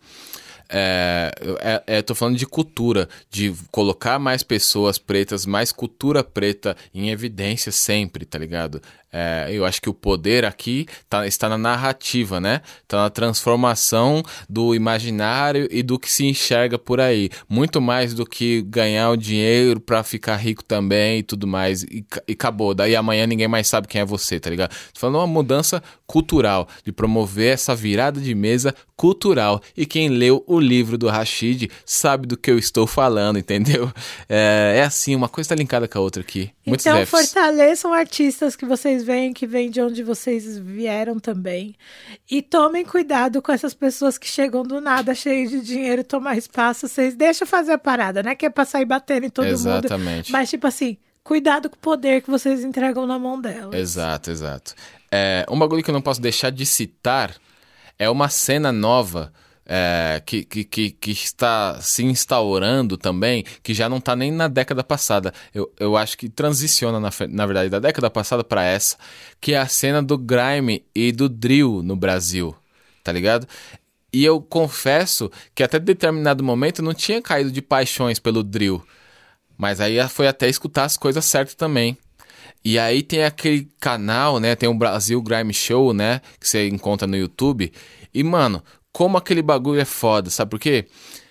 É, é, é, tô falando de cultura, de colocar mais pessoas pretas, mais cultura preta em evidência sempre, tá ligado? É, eu acho que o poder aqui tá, está na narrativa, né? Está na transformação do imaginário e do que se enxerga por aí. Muito mais do que ganhar o dinheiro pra ficar rico também e tudo mais. E, e acabou. Daí amanhã ninguém mais sabe quem é você, tá ligado? Tô falando uma mudança cultural, de promover essa virada de mesa cultural. E quem leu o livro do Rashid sabe do que eu estou falando, entendeu? É, é assim, uma coisa tá linkada com a outra aqui. Muitos Então, Fs. fortaleçam artistas que vocês veem, que vêm de onde vocês vieram também. E tomem cuidado com essas pessoas que chegam do nada, cheias de dinheiro, tomar espaço. Vocês deixam fazer a parada, né? Que é pra sair batendo em todo Exatamente. mundo. Mas, tipo assim, cuidado com o poder que vocês entregam na mão delas. Exato, exato. É, um bagulho que eu não posso deixar de citar é uma cena nova é, que, que, que, que está se instaurando também, que já não está nem na década passada. Eu, eu acho que transiciona, na, fe- na verdade, da década passada para essa, que é a cena do grime e do drill no Brasil, tá ligado? E eu confesso que até determinado momento eu não tinha caído de paixões pelo drill, mas aí foi até escutar as coisas certas também. E aí tem aquele canal, né? Tem o Brasil Grime Show, né? Que você encontra no YouTube. E, mano, como aquele bagulho é foda, sabe por quê?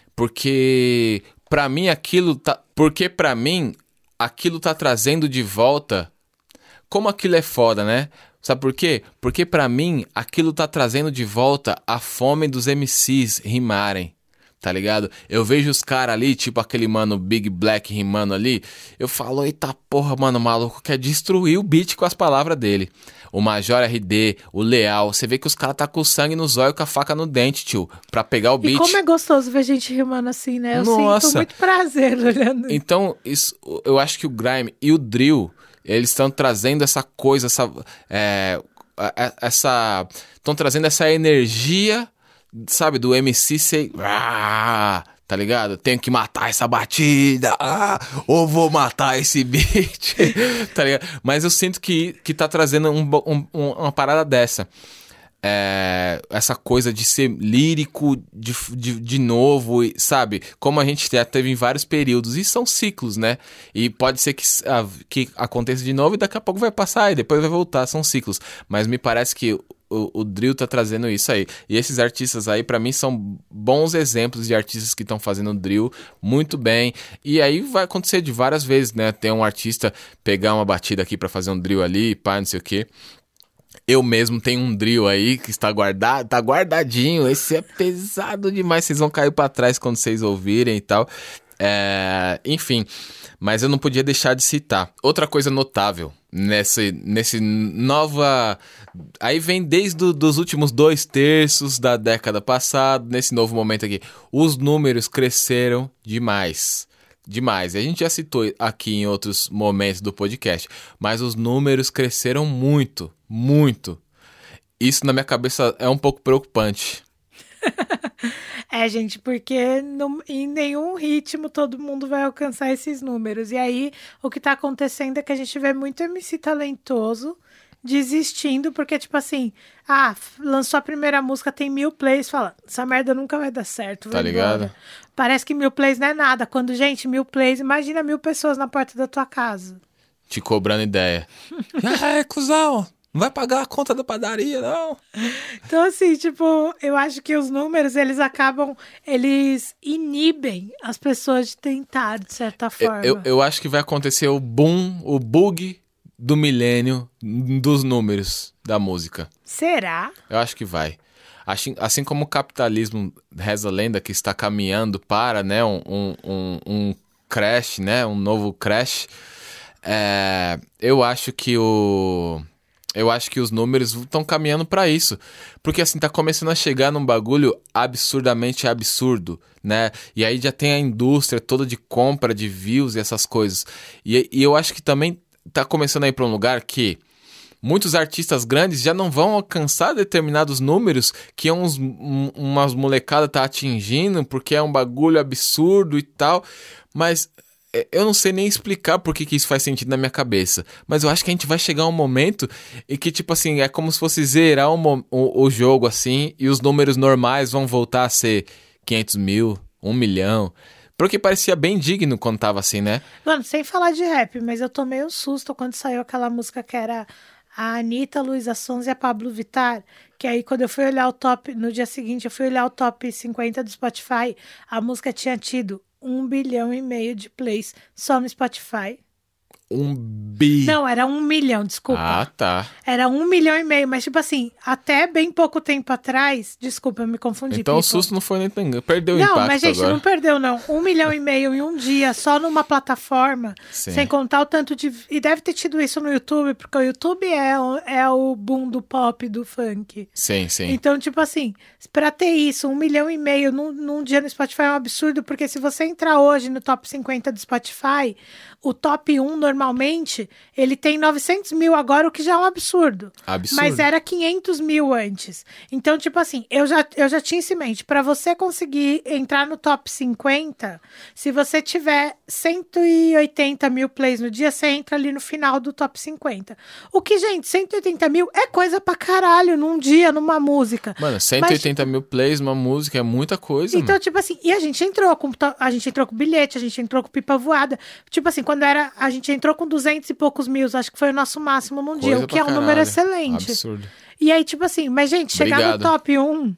Porque pra mim aquilo tá... Porque pra mim aquilo tá trazendo de volta... Como aquilo é foda, né? Sabe por quê? Porque pra mim aquilo tá trazendo de volta a fome dos M Cs rimarem. Tá ligado? Eu vejo os caras ali, tipo aquele mano Big Black rimando ali. Eu falo, eita porra, mano, o maluco quer destruir o beat com as palavras dele. O Major R D, o Leal. Você vê que os caras tá com o sangue nos olhos, com a faca no dente, tio. Pra pegar o beat. E como é gostoso ver gente rimando assim, né? Eu Nossa. sinto muito prazer olhando. Então, isso, eu acho que o grime e o drill, eles estão trazendo essa coisa, essa... É, essa estão trazendo essa energia... Sabe, do M C ser... Ah, tá ligado? Tenho que matar essa batida. Ah, ou vou matar esse beat. Tá ligado? Mas eu sinto que, que tá trazendo um, um, uma parada dessa. É, essa coisa de ser lírico de, de, de novo, sabe? Como a gente já teve em vários períodos. E são ciclos, né? E pode ser que, que aconteça de novo e daqui a pouco vai passar e depois vai voltar. São ciclos. Mas me parece que... O, o drill tá trazendo isso aí. E esses artistas aí, pra mim, são bons exemplos de artistas que estão fazendo drill muito bem. E aí vai acontecer de várias vezes, né? Tem um artista pegar uma batida aqui pra fazer um drill ali, pá, não sei o quê. Eu mesmo tenho um drill aí que está guardado, tá guardadinho. Esse é pesado demais. Vocês vão cair pra trás quando vocês ouvirem e tal. É, enfim, mas eu não podia deixar de citar. Outra coisa notável nesse, nesse nova... Aí vem desde os últimos dois terços da década passada, nesse novo momento aqui. Os números cresceram demais. Demais. E a gente já citou aqui em outros momentos do podcast. Mas os números cresceram muito, muito. Isso na minha cabeça é um pouco preocupante. É, gente, porque no, em nenhum ritmo todo mundo vai alcançar esses números. E aí, o que tá acontecendo é que a gente vê muito M C talentoso desistindo, porque, tipo assim, ah, lançou a primeira música, tem mil plays, fala, essa merda nunca vai dar certo. Tá ligado? Embora. Parece que mil plays não é nada. Quando, gente, mil plays, imagina mil pessoas na porta da tua casa. Te cobrando ideia. Ah, cuzão! Não vai pagar a conta da padaria, não. Então, assim, tipo, eu acho que os números, eles acabam, eles inibem as pessoas de tentar, de certa forma. Eu, eu, eu acho que vai acontecer o boom, o bug do milênio dos números da música. Será? Eu acho que vai. Assim, assim como o capitalismo, reza a lenda, que está caminhando para, né, um, um, um, um crash, né, um novo crash, é, eu acho que o... Eu acho que os números estão caminhando pra isso. Porque assim, tá começando a chegar num bagulho absurdamente absurdo, né? E aí já tem a indústria toda de compra de views e essas coisas. E, e eu acho que também tá começando a ir pra um lugar que muitos artistas grandes já não vão alcançar determinados números que uns, um, umas molecadas tá atingindo, porque é um bagulho absurdo e tal. Mas eu não sei nem explicar por que, que isso faz sentido na minha cabeça. Mas eu acho que a gente vai chegar a um momento em que, tipo assim, é como se fosse zerar o, mo- o, o jogo, assim, e os números normais vão voltar a ser quinhentos mil, um milhão. Porque parecia bem digno quando tava assim, né? Mano, sem falar de rap, mas eu tomei um susto quando saiu aquela música que era a Anitta, Luísa Sonza e a Pablo Vittar. Que aí, quando eu fui olhar o top, no dia seguinte, eu fui olhar o top cinquenta do Spotify, a música tinha tido um bilhão e meio de plays só no Spotify. Um bi. Não, era um milhão, desculpa. Ah, tá. Era um milhão e meio, mas tipo assim, até bem pouco tempo atrás, desculpa, eu me confundi. Então o people. susto não foi nem tão... Perdeu o Não, impacto mas gente, agora. não perdeu não. Um milhão e meio em um dia, só numa plataforma, Sim. sem contar o tanto de... E deve ter tido isso no YouTube, porque o YouTube é o, é o boom do pop, do funk. Sim, sim. Então, tipo assim, pra ter isso, um milhão e meio num, num dia no Spotify é um absurdo, porque se você entrar hoje no top cinquenta do Spotify, o top um normalmente, ele tem novecentos mil agora, o que já é um absurdo. Absurdo. Mas era quinhentos mil antes. Então, tipo assim, eu já, eu já tinha isso em mente. Pra você conseguir entrar no top cinquenta, se você tiver cento e oitenta mil plays no dia, você entra ali no final do top cinquenta. O que, gente, cento e oitenta mil é coisa pra caralho num dia, numa música. Mano, cento e oitenta mil plays, uma música, é muita coisa, Então, mano. tipo assim, e a gente entrou com to- a gente entrou com bilhete, a gente entrou com pipa voada. Tipo assim, quando era, a gente entrou com duzentos e poucos mil, acho que foi o nosso máximo num dia, Coisa o que é pra um número caralho. excelente. Absurdo. E aí, tipo assim, mas gente, chegar Obrigado. no top um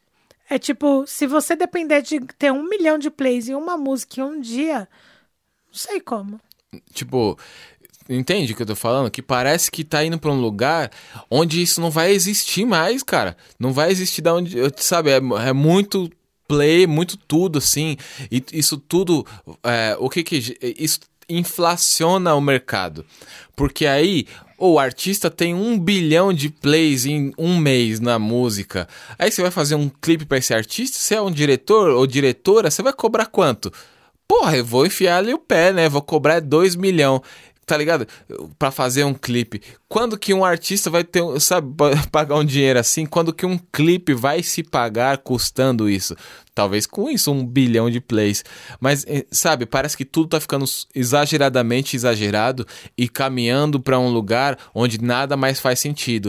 é tipo, se você depender de ter um milhão de plays em uma música em um dia, não sei como. Tipo, entende o que eu tô falando? Que parece que tá indo pra um lugar onde isso não vai existir mais, cara. Não vai existir da onde, eu- sabe, é, é muito play, muito tudo, assim. E isso tudo, é, o que que... Isso inflaciona o mercado. Porque aí o artista tem um bilhão de plays em um mês na música. Aí você vai fazer um clipe pra esse artista, você é um diretor ou diretora, você vai cobrar quanto? Porra, eu vou enfiar ali o pé, né? Vou cobrar dois milhões, tá ligado? Pra fazer um clipe. Quando que um artista vai ter, sabe, pagar um dinheiro assim? Quando que um clipe vai se pagar custando isso? Talvez com isso, um bilhão de plays. Mas, sabe, parece que tudo tá ficando exageradamente exagerado e caminhando pra um lugar onde nada mais faz sentido.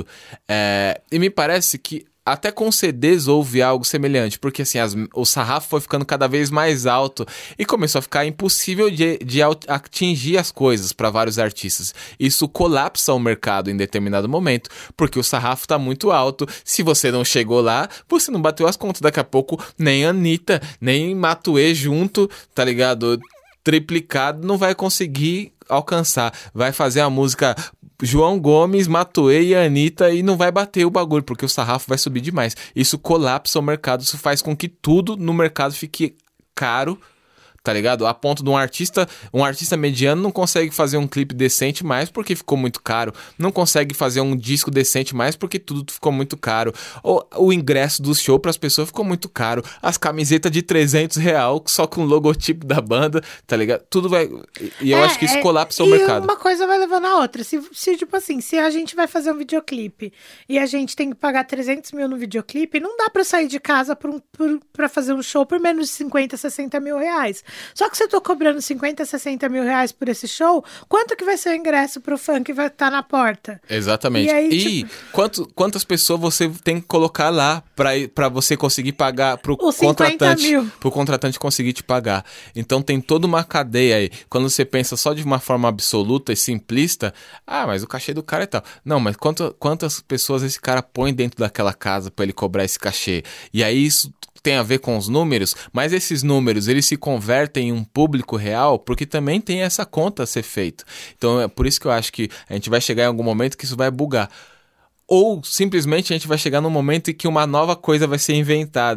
É, e me parece que até com C Ds houve algo semelhante, porque assim, as, o sarrafo foi ficando cada vez mais alto e começou a ficar impossível de, de atingir as coisas para vários artistas. Isso colapsa o mercado em determinado momento, porque o sarrafo tá muito alto. Se você não chegou lá, você não bateu as contas. Daqui a pouco, nem Anitta, nem Matuê junto, tá ligado? Triplicado, não vai conseguir alcançar. Vai fazer a música João Gomes, Matuê e Anitta e não vai bater o bagulho, porque o sarrafo vai subir demais. Isso colapsa o mercado, isso faz com que tudo no mercado fique caro, tá ligado? A ponto de um artista, um artista mediano não consegue fazer um clipe decente mais porque ficou muito caro, não consegue fazer um disco decente mais porque tudo ficou muito caro, ou o ingresso do show para as pessoas ficou muito caro, as camisetas de trezentos real só com o logotipo da banda, tá ligado? Tudo vai... E eu É, acho que isso é, colapsa o e mercado. uma coisa vai levando a outra. Se, se, tipo assim, se a gente vai fazer um videoclipe e a gente tem que pagar trezentos mil no videoclipe, não dá pra sair de casa pra, um, por- pra fazer um show por menos de cinquenta, sessenta mil reais. Só que se eu tô cobrando cinquenta, sessenta mil reais por esse show, quanto que vai ser o ingresso pro fã que vai estar na porta? Exatamente. E aí, E tipo- quanto, quantas pessoas você tem que colocar lá pra, ir- pra você conseguir pagar pro Os cinquenta contratante, mil. pro contratante conseguir te pagar. Então tem toda uma cadeia aí. Quando você pensa só de uma forma absoluta e simplista, ah, mas o cachê do cara é tal. Não, mas quanto, quantas pessoas esse cara põe dentro daquela casa pra ele cobrar esse cachê? E aí isso tem a ver com os números, mas esses números, eles se convertem em um público real, porque também tem essa conta a ser feita. Então é por isso que eu acho que a gente vai chegar em algum momento que isso vai bugar. Ou simplesmente a gente vai chegar num momento em que uma nova coisa vai ser inventada.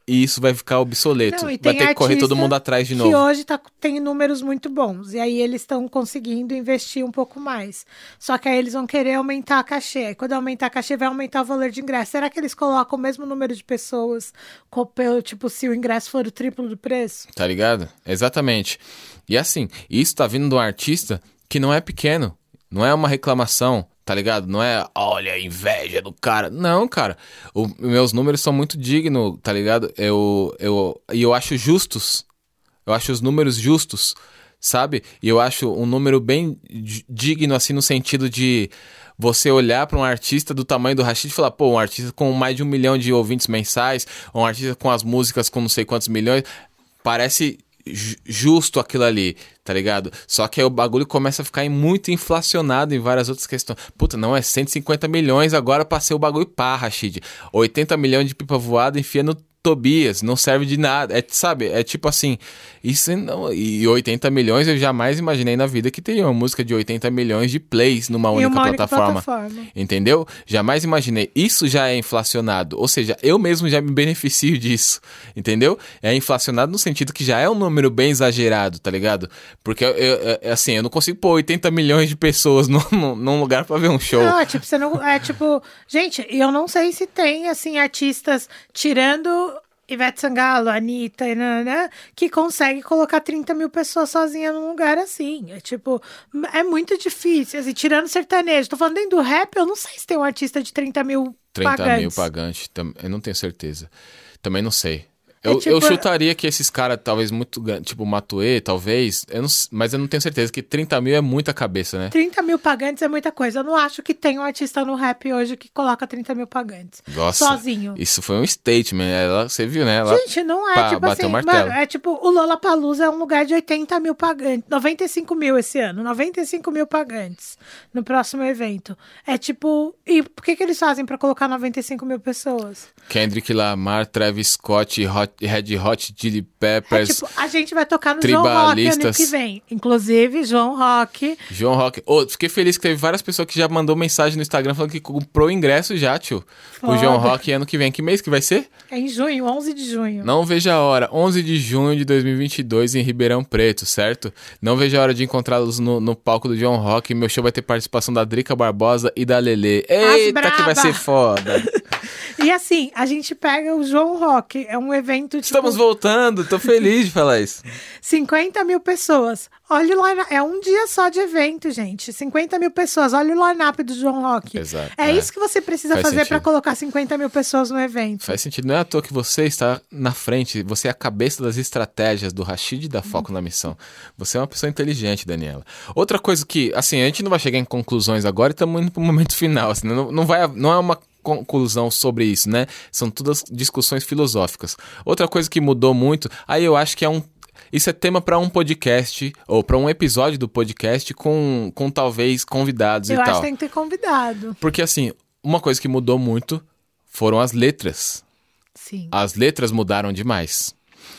e isso vai ficar obsoleto. Não, e Vai tem ter que correr todo artista mundo atrás de que novo. hoje tá, tem números muito bons. E aí eles estão conseguindo investir um pouco mais. Só que aí eles vão querer aumentar a cachê. E quando aumentar a cachê, vai aumentar o valor de ingresso. Será que eles colocam o mesmo número de pessoas, com- pelo- tipo, se o ingresso for o triplo do preço? Tá ligado? Exatamente. E assim, isso tá vindo de um artista que não é pequeno. Não é uma reclamação, tá ligado? Não é, olha, a inveja do cara. Não, cara. O- meus números são muito dignos, tá ligado? Eu, eu, e eu acho justos. Eu acho os números justos, sabe? E eu acho um número bem di- digno, assim, no sentido de você olhar pra um artista do tamanho do Rashid e falar, pô, um artista com mais de um milhão de ouvintes mensais, um artista com as músicas com não sei quantos milhões, parece ju- justo aquilo ali, tá ligado? Só que aí o bagulho começa a ficar muito inflacionado em várias outras questões. Puta, não, é cento e cinquenta milhões, agora passei o bagulho pá, Rashid. oitenta milhões de pipa voada, enfia no Tobias, não serve de nada. É, sabe, é tipo assim, isso não, e oitenta milhões eu jamais imaginei na vida que teria uma música de oitenta milhões de plays numa Em única uma única plataforma. plataforma. Entendeu? Jamais imaginei. Isso já é inflacionado. Ou seja, eu mesmo já me beneficio disso. Entendeu? É inflacionado no sentido que já é um número bem exagerado, tá ligado? Porque, eu, eu- eu- assim, eu não consigo pôr oitenta milhões de pessoas num, num- num lugar pra ver um show. Não, é tipo, você não. É tipo. Gente, eu não sei se tem, assim, artistas tirando Ivete Sangalo, Anitta, e nananã, que consegue colocar trinta mil pessoas sozinha num lugar assim. É tipo, é muito difícil. Assim, tirando sertanejo. Tô falando dentro do rap, eu não sei se tem um artista de trinta mil trinta pagantes. mil pagantes. tam- Eu não tenho certeza. Também não sei. Eu, tipo- eu chutaria que esses caras, talvez muito, gan- tipo Matuê, talvez, eu não s- mas eu não tenho certeza, que trinta mil é muita cabeça, né? trinta mil pagantes é muita coisa. Eu não acho que tem um artista no rap hoje que coloca trinta mil pagantes. Nossa, Sozinho. isso foi um statement, ela, você viu, né? Ela, Gente, não é pá, tipo bateu assim, o martelo. mano, é tipo, o Lollapalooza é um lugar de oitenta mil pagantes, noventa e cinco mil esse ano, noventa e cinco mil pagantes no próximo evento. É tipo, e por que que eles fazem pra colocar noventa e cinco mil pessoas? Kendrick Lamar, Travis Scott, Hot, Red Hot Chili É Peppers, tipo, a gente vai tocar no João Rock ano tribalistas. que vem. Inclusive, João Rock. João Rock. Ô, fiquei feliz que teve várias pessoas que já mandou mensagem no Instagram falando que comprou o ingresso já, tio. O Foda. João Rock ano que vem. Que mês que vai ser? É em junho, onze de junho. Não veja a hora. onze de junho de dois mil e vinte e dois em Ribeirão Preto, certo? Não veja a hora de encontrá-los no, no palco do João Rock. Meu show vai ter participação da Drica Barbosa e da Lelê. Eita, que vai braba. ser foda. E assim, a gente pega o João Rock, é um evento tipo Estamos voltando, tô feliz de falar isso. cinquenta mil pessoas. Olha o line é um dia só de evento, gente. cinquenta mil pessoas. Olha o line-up do João Rock. Exato, É, é. isso que você precisa Faz fazer sentido. pra colocar cinquenta mil pessoas no evento. Faz sentido. Não é à toa que você está na frente, você é a cabeça das estratégias do Rashid e da Foco na Missão. Você é uma pessoa inteligente, Daniela. Outra coisa que, assim, a gente não vai chegar em conclusões agora e estamos indo pro momento final. Assim, não, não, vai, não é uma conclusão sobre isso, né? São todas discussões filosóficas. Outra coisa que mudou muito, aí eu acho que é um isso é tema para um podcast ou para um episódio do podcast com, com talvez convidados Eu e acho tal. que tem que ter convidado. Porque assim, uma coisa que mudou muito foram as letras. Sim. As letras mudaram demais.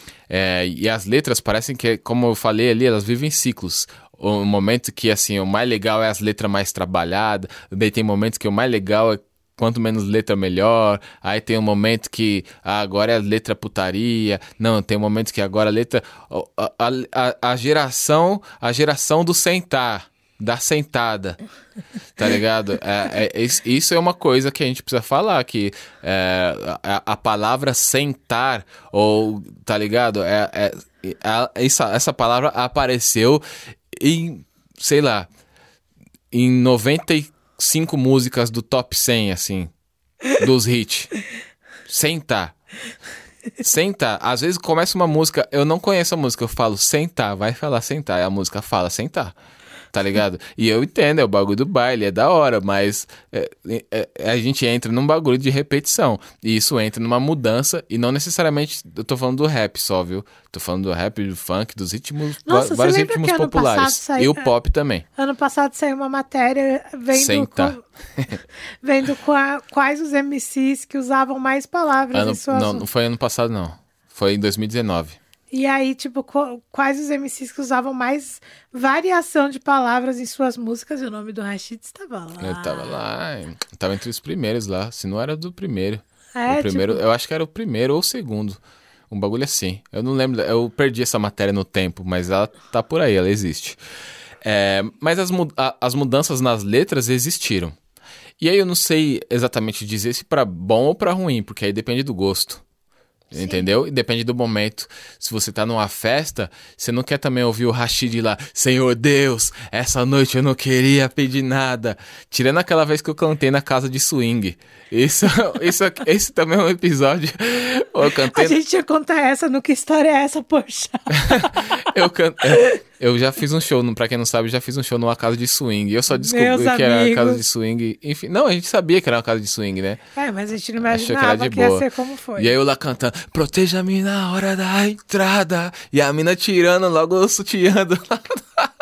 É, e as letras parecem que, como eu falei ali, elas vivem ciclos. O momento que, assim, o mais legal é as letras mais trabalhadas. Daí tem momentos que o mais legal é quanto menos letra, melhor. Aí tem um momento que ah, agora é a letra putaria. Não, tem um momento que agora a letra... A, a, a geração a geração do sentar, da sentada, tá ligado? É, é, isso é uma coisa que a gente precisa falar, que é, a, a palavra sentar, ou, tá ligado? É, é, a, essa, essa palavra apareceu em, sei lá, em noventa e cinco músicas do top cem, assim, dos hits. Sentar. Sentar. Às vezes começa uma música, eu não conheço a música, eu falo sentar, vai falar sentar, e a música fala sentar. Tá ligado? E eu entendo, é o bagulho do baile, é da hora, mas é, é, é, a gente entra num bagulho de repetição. E isso entra numa mudança, e não necessariamente eu tô falando do rap só, viu? Tô falando do rap, do funk, dos ritmos, Nossa, vários você lembra ritmos que ano populares. passado saiu- E o pop também. Ano passado saiu uma matéria vendo, Sentar. co- vendo qua- quais os M Cs que usavam mais palavras Ano, em suas não, não foi ano passado, não. Foi em dois mil e dezenove. E aí, tipo, qu- quais os M Cs que usavam mais variação de palavras em suas músicas, e o nome do Rashid estava lá. Eu tava lá, eu tava entre os primeiros lá, se não era do primeiro. É, o primeiro, tipo- eu acho que era o primeiro ou o segundo. Um bagulho assim. Eu não lembro, eu perdi essa matéria no tempo, mas ela tá por aí, ela existe. É, mas as, mu- a- as mudanças nas letras existiram. E aí eu não sei exatamente dizer se pra bom ou pra ruim, porque aí depende do gosto. Sim. Entendeu? E depende do momento. Se você tá numa festa, você não quer também ouvir o Rashid lá, Senhor Deus, essa noite eu não queria pedir nada. Tirando aquela vez que eu cantei na casa de swing. Isso, isso, esse também é um episódio. Eu cantei. A gente ia contar essa no Que História é Essa, poxa? Eu, can... é, eu já fiz um show, pra quem não sabe, já fiz um show numa casa de swing. Eu só descobri Meus que era uma amigos. casa de swing. Enfim, não, a gente sabia que era uma casa de swing, né? É, mas a gente não Achou que era imaginava de que, ia boa. ser como foi. E aí eu lá cantando, proteja-me na hora da entrada. E a mina tirando logo o sutiã do lado.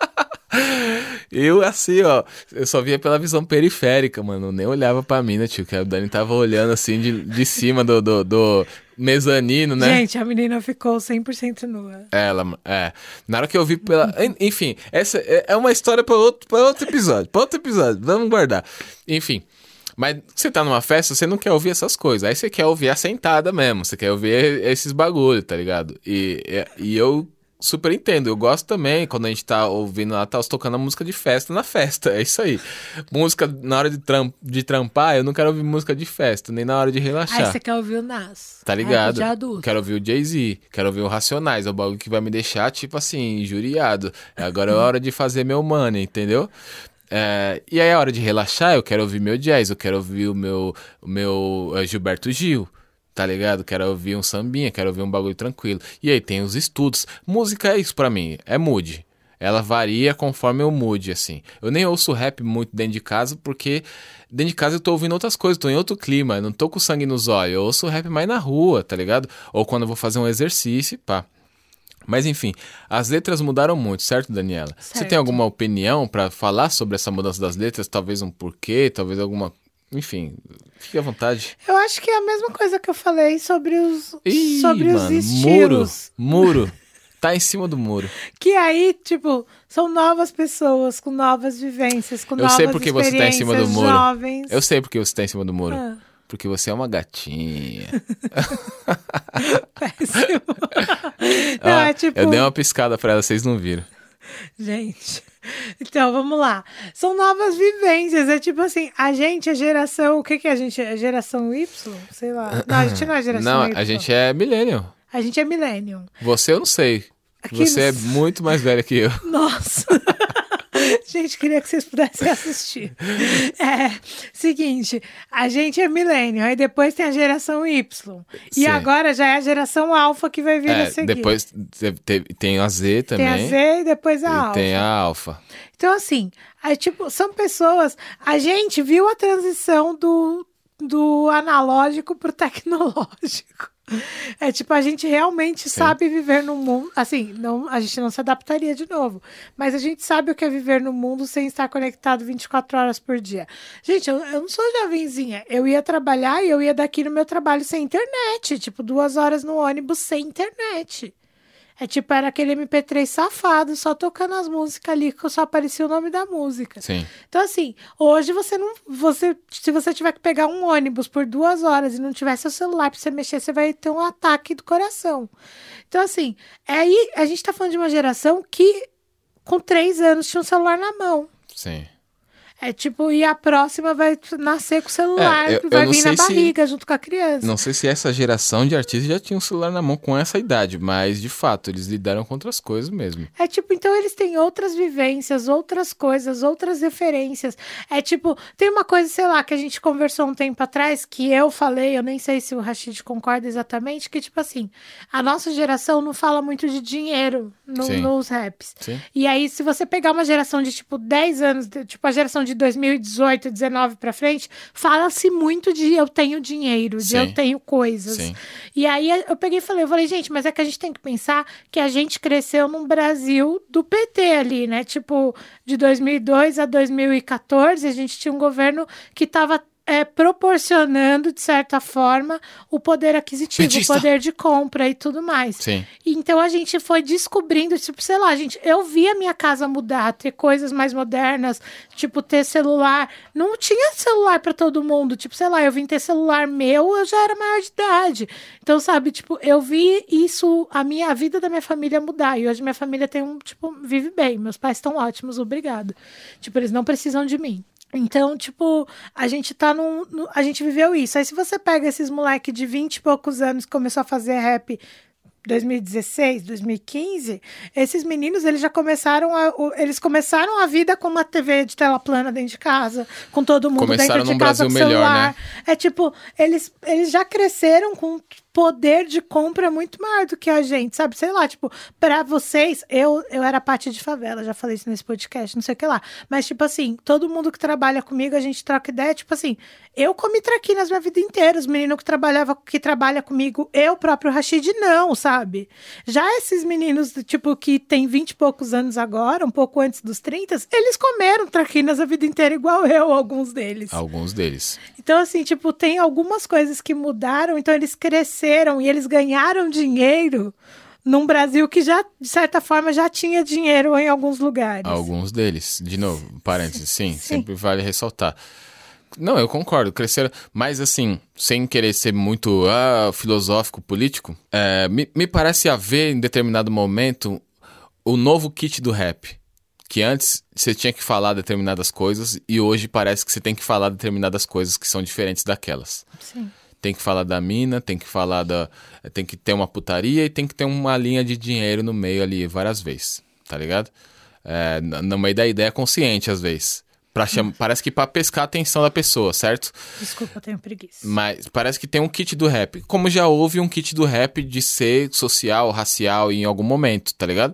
Eu assim, ó, eu só via pela visão periférica, mano. Eu nem olhava pra mina, tio. Que a Dani tava olhando assim de, de cima do, do, do mezanino, né? Gente, a menina ficou cem por cento nua. Ela, é. Na hora que eu vi pela. en- Enfim, essa é é uma história pra outro, pra outro episódio. Pra outro episódio, vamos guardar. Enfim. Mas você tá numa festa, você não quer ouvir essas coisas. Aí você quer ouvir a sentada mesmo. Você quer ouvir esses bagulho, tá ligado? E, e, e eu super entendo. Eu gosto também quando a gente tá ouvindo lá, tá tocando a música de festa na festa. É isso aí. Música na hora de, tram, de trampar, eu não quero ouvir música de festa, nem na hora de relaxar. Aí você quer ouvir o Nas. Tá ligado? Rap de adulto. Quero ouvir o Jay-Z, quero ouvir o Racionais, é o bagulho que vai me deixar, tipo assim, injuriado. Agora é hora de fazer meu money, entendeu? É, e aí é hora de relaxar, eu quero ouvir meu jazz, eu quero ouvir o meu, o meu eh, Gilberto Gil, tá ligado? Quero ouvir um sambinha, quero ouvir um bagulho tranquilo. E aí tem os estudos. Música é isso pra mim, é mood. Ela varia conforme o mood, assim. Eu nem ouço rap muito dentro de casa, porque dentro de casa eu tô ouvindo outras coisas, tô em outro clima, eu não tô com sangue nos olhos. Eu ouço rap mais na rua, tá ligado? Ou quando eu vou fazer um exercício, pá. Mas enfim, as letras mudaram muito, certo, Daniela? Você Certo. tem alguma opinião pra falar sobre essa mudança das letras? Talvez um porquê, talvez alguma... Enfim, fique à vontade. Eu acho que é a mesma coisa que eu falei sobre os, Ih, sobre os mano, estilos. muro, muro. Tá em cima do muro. Que aí, tipo, são novas pessoas, com novas vivências, com Eu novas sei porque você tá em cima do experiências, muro. jovens. Eu sei porque você tá em cima do muro. Ah. Porque você é uma gatinha. Péssimo. Não, Ah, é tipo... Eu dei uma piscada pra ela, vocês não viram. Gente, então vamos lá. São novas vivências. É tipo assim, a gente é geração. O que, que é a gente? É geração Y? Sei lá. Não, a gente não é geração Não, Y. a gente é millennial. A gente é millennium. Você eu não sei. Aqui Você é no- muito mais velha que eu. Nossa! Gente, queria que vocês pudessem assistir. É, seguinte, a gente é millennium, aí depois tem a geração Y. Sim. E agora já é a geração alfa que vai vir a É, seguir. depois te- te- tem a Z também. tem a Z e depois a E alfa. tem a alfa. Então, assim, aí, tipo, são pessoas. A gente viu a transição do, do analógico pro tecnológico. É tipo, a gente realmente sabe viver no mundo. Assim, não, a gente não se adaptaria de novo. Mas a gente sabe o que é viver no mundo sem estar conectado vinte e quatro horas por dia. Gente, eu, eu não sou jovenzinha. Eu ia trabalhar e eu ia daqui no meu trabalho sem internet. Tipo, duas horas no ônibus sem internet. É tipo, era aquele M P três safado, só tocando as músicas ali, que só aparecia o nome da música. Sim. Então, assim, hoje você não. Você, se você tiver que pegar um ônibus por duas horas e não tiver seu celular pra você mexer, você vai ter um ataque do coração. Então, assim, aí a gente tá falando de uma geração que, com três anos, tinha um celular na mão. Sim. É tipo, e a próxima vai nascer com o celular, É, eu- vai eu não vir na sei se- barriga junto com a criança. Não sei se essa geração de artistas já tinha um celular na mão com essa idade, mas de fato, eles lidaram com outras coisas mesmo. É tipo, então eles têm outras vivências, outras coisas, outras referências. É tipo, tem uma coisa, sei lá, que a gente conversou um tempo atrás, que eu falei, eu nem sei se o Rashid concorda exatamente, que tipo assim, a nossa geração não fala muito de dinheiro no- Sim. nos raps. Sim. E aí, se você pegar uma geração de tipo dez anos, de- tipo a geração de dois mil e dezoito, dezenove pra frente, fala-se muito de eu tenho dinheiro, de Sim. eu tenho coisas. Sim. E aí eu peguei e falei, eu falei, gente, mas é que a gente tem que pensar que a gente cresceu num Brasil do P T ali, né? Tipo, de dois mil e dois a dois mil e quatorze, a gente tinha um governo que estava é, proporcionando, de certa forma, o poder aquisitivo, Petista. o poder de compra e tudo mais. Sim. Então a gente foi descobrindo, tipo, sei lá, gente, eu vi a minha casa mudar, ter coisas mais modernas, tipo, ter celular. Não tinha celular pra todo mundo, tipo, sei lá, eu vim ter celular meu, eu já era maior de idade. Então, sabe, tipo, eu vi isso, a minha a vida da minha família mudar. E hoje minha família tem um, tipo, vive bem. Meus pais estão ótimos, obrigado. Tipo, eles não precisam de mim. Então, tipo, a gente tá num, no, a gente viveu isso. Aí se você pega esses moleque de vinte e poucos anos que começou a fazer rap dois mil e dezesseis, dois mil e quinze, esses meninos, eles já começaram a, o- eles começaram a vida com uma T V de tela plana dentro de casa, com todo mundo Começaram dentro de num casa Brasil com melhor, celular. né? É tipo, eles, eles já cresceram com poder de compra muito maior do que a gente, sabe? Sei lá, tipo, pra vocês, eu, eu era parte de favela, já falei isso nesse podcast, não sei o que lá. Mas, tipo assim, todo mundo que trabalha comigo, a gente troca ideia, tipo assim, eu comi traquinas minha vida inteira, os meninos que, trabalhava, que trabalha comigo, eu próprio, Rashid, não, sabe? Já esses meninos, tipo, que tem vinte e poucos anos agora, um pouco antes dos trinta, eles comeram traquinas a vida inteira igual eu, alguns deles. Alguns deles. Então, assim, tipo, tem algumas coisas que mudaram, então eles cresceram e eles ganharam dinheiro num Brasil que já, de certa forma, já tinha dinheiro em alguns lugares. Alguns deles. De novo, parênteses, sim, Sim. sempre vale ressaltar. Não, eu concordo, cresceram. Mas assim, sem querer ser muito ah, filosófico, político, é, me, me parece haver em determinado momento o novo kit do rap. Que antes você tinha que falar determinadas coisas e hoje parece que você tem que falar determinadas coisas que são diferentes daquelas. Sim. Tem Tem que falar da mina, tem que falar da. Tem que ter uma putaria e tem que ter uma linha de dinheiro no meio ali várias vezes, tá ligado? É, n- no meio da ideia consciente, às vezes. Pra cham... Parece que pra pescar a atenção da pessoa, certo? Desculpa, eu tenho preguiça. Mas parece que tem um kit do rap. Como já houve um kit do rap de ser social, racial em algum momento, tá ligado?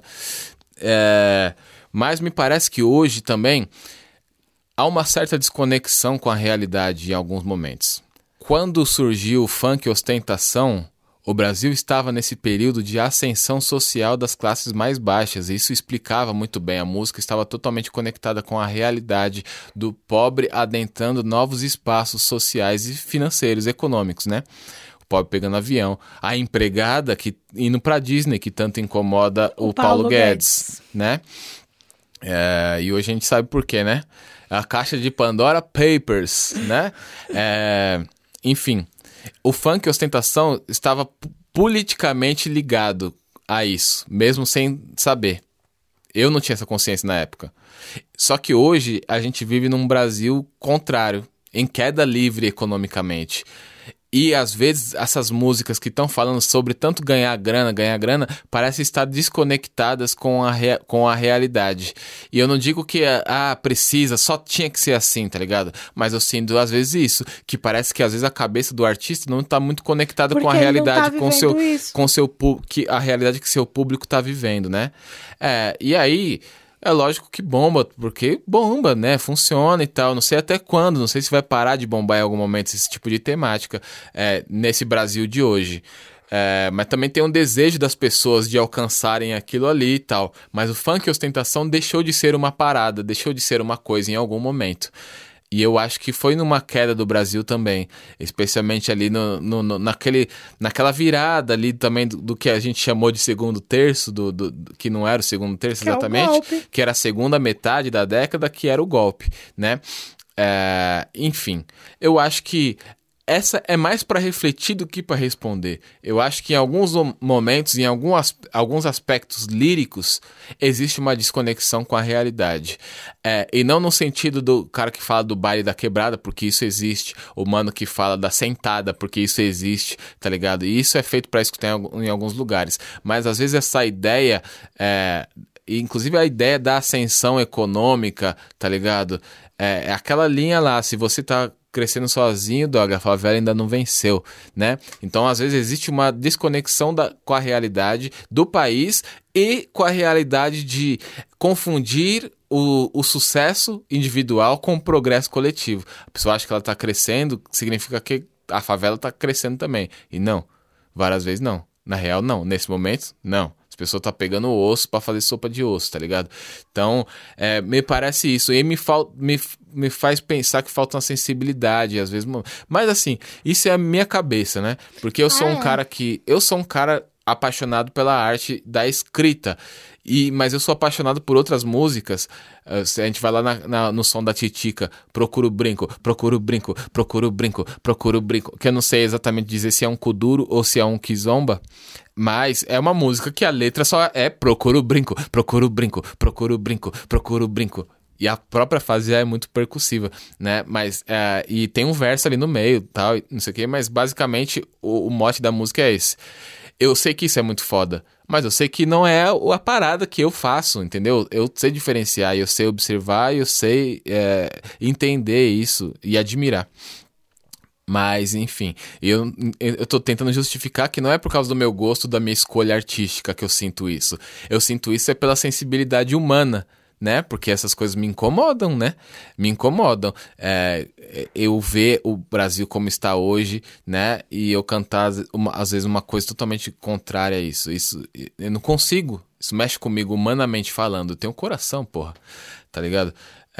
É, Mas me parece que hoje também há uma certa desconexão com a realidade em alguns momentos. Quando surgiu o funk ostentação, o Brasil estava nesse período de ascensão social das classes mais baixas, e isso explicava muito bem. A música estava totalmente conectada com a realidade do pobre adentrando novos espaços sociais e financeiros, econômicos, né? O pobre pegando avião, a empregada que indo pra Disney, que tanto incomoda o, O Paulo, Paulo Guedes, Guedes. né? É, e hoje a gente sabe por quê, né? A caixa de Pandora Papers, né? É, enfim, o funk ostentação estava p- politicamente ligado a isso, mesmo sem saber. Eu não tinha essa consciência na época. Só que hoje a gente vive num Brasil contrário, em queda livre economicamente. E às vezes essas músicas que estão falando sobre tanto ganhar grana, ganhar grana, parecem estar desconectadas com a, rea- com a realidade. E eu não digo que, ah, precisa, só tinha que ser assim, tá ligado? Mas eu sinto às vezes isso, que parece que às vezes a cabeça do artista não tá muito conectada com a Porque ele não realidade, tá com seu, vivendo isso. com seu pu- que a realidade que seu público tá vivendo, né? É, e aí é lógico que bomba, porque bomba, né? Funciona e tal. Não sei até quando, não sei se vai parar de bombar em algum momento esse tipo de temática é, nesse Brasil de hoje. É, mas também tem um desejo das pessoas de alcançarem aquilo ali e tal. Mas o funk ostentação deixou de ser uma parada, deixou de ser uma coisa em algum momento. E eu acho que foi numa queda do Brasil também, especialmente ali no, no, no- naquele, naquela virada ali também do, do que a gente chamou de segundo terço, do, do- do- que não era o segundo terço Que é o exatamente, golpe. que era a segunda metade da década, que era o golpe, né? É, enfim, eu acho que essa é mais para refletir do que para responder. Eu acho que em alguns o- momentos, em algum as- alguns aspectos líricos, existe uma desconexão com a realidade. É, e não no sentido do cara que fala do baile da quebrada, porque isso existe. O mano que fala da sentada, porque isso existe, tá ligado? E isso é feito para escutar em, algum- em alguns lugares. Mas às vezes essa ideia, é, e inclusive a ideia da ascensão econômica, tá ligado? É, é aquela linha lá, se você tá crescendo sozinho, dog, a favela ainda não venceu, né? Então, às vezes, existe uma desconexão da, com a realidade do país e com a realidade de confundir o, o sucesso individual com o progresso coletivo. A pessoa acha que ela tá crescendo, significa que a favela tá crescendo também. E não, várias vezes não. Na real, não. Nesse momento, não. pessoas tá pegando o osso pra fazer sopa de osso, tá ligado? Então, é, me parece isso. E me, fal, me, me faz pensar que falta uma sensibilidade, às vezes. Mas assim, isso é a minha cabeça, né? Porque eu sou Ah, um é. cara que... Eu sou um cara apaixonado pela arte da escrita. E, mas eu sou apaixonado por outras músicas. Uh, se a gente vai lá na, na, no som da Titica, procura o brinco, procura o brinco, procura o brinco, procura o brinco. Que eu não sei exatamente dizer se é um kuduro ou se é um kizomba. Mas é uma música que a letra só é procura o brinco, procura o brinco, procura o brinco, procura o brinco. E a própria frase já é muito percussiva, né? Mas, é, e tem um verso ali no meio, tal, não sei o quê. Mas basicamente o, o mote da música é esse. Eu sei que isso é muito foda, mas eu sei que não é a parada que eu faço, entendeu? Eu sei diferenciar, eu sei observar, eu sei é, entender isso e admirar. Mas, enfim, eu, eu tô tentando justificar que não é por causa do meu gosto, da minha escolha artística que eu sinto isso. Eu sinto isso é pela sensibilidade humana, né? Porque essas coisas me incomodam, né? Me incomodam. É, eu ver o Brasil como está hoje, né? E eu cantar, uma, às vezes, uma coisa totalmente contrária a isso. Isso, eu não consigo. Isso mexe comigo humanamente falando. Eu tenho um coração, porra. Tá ligado?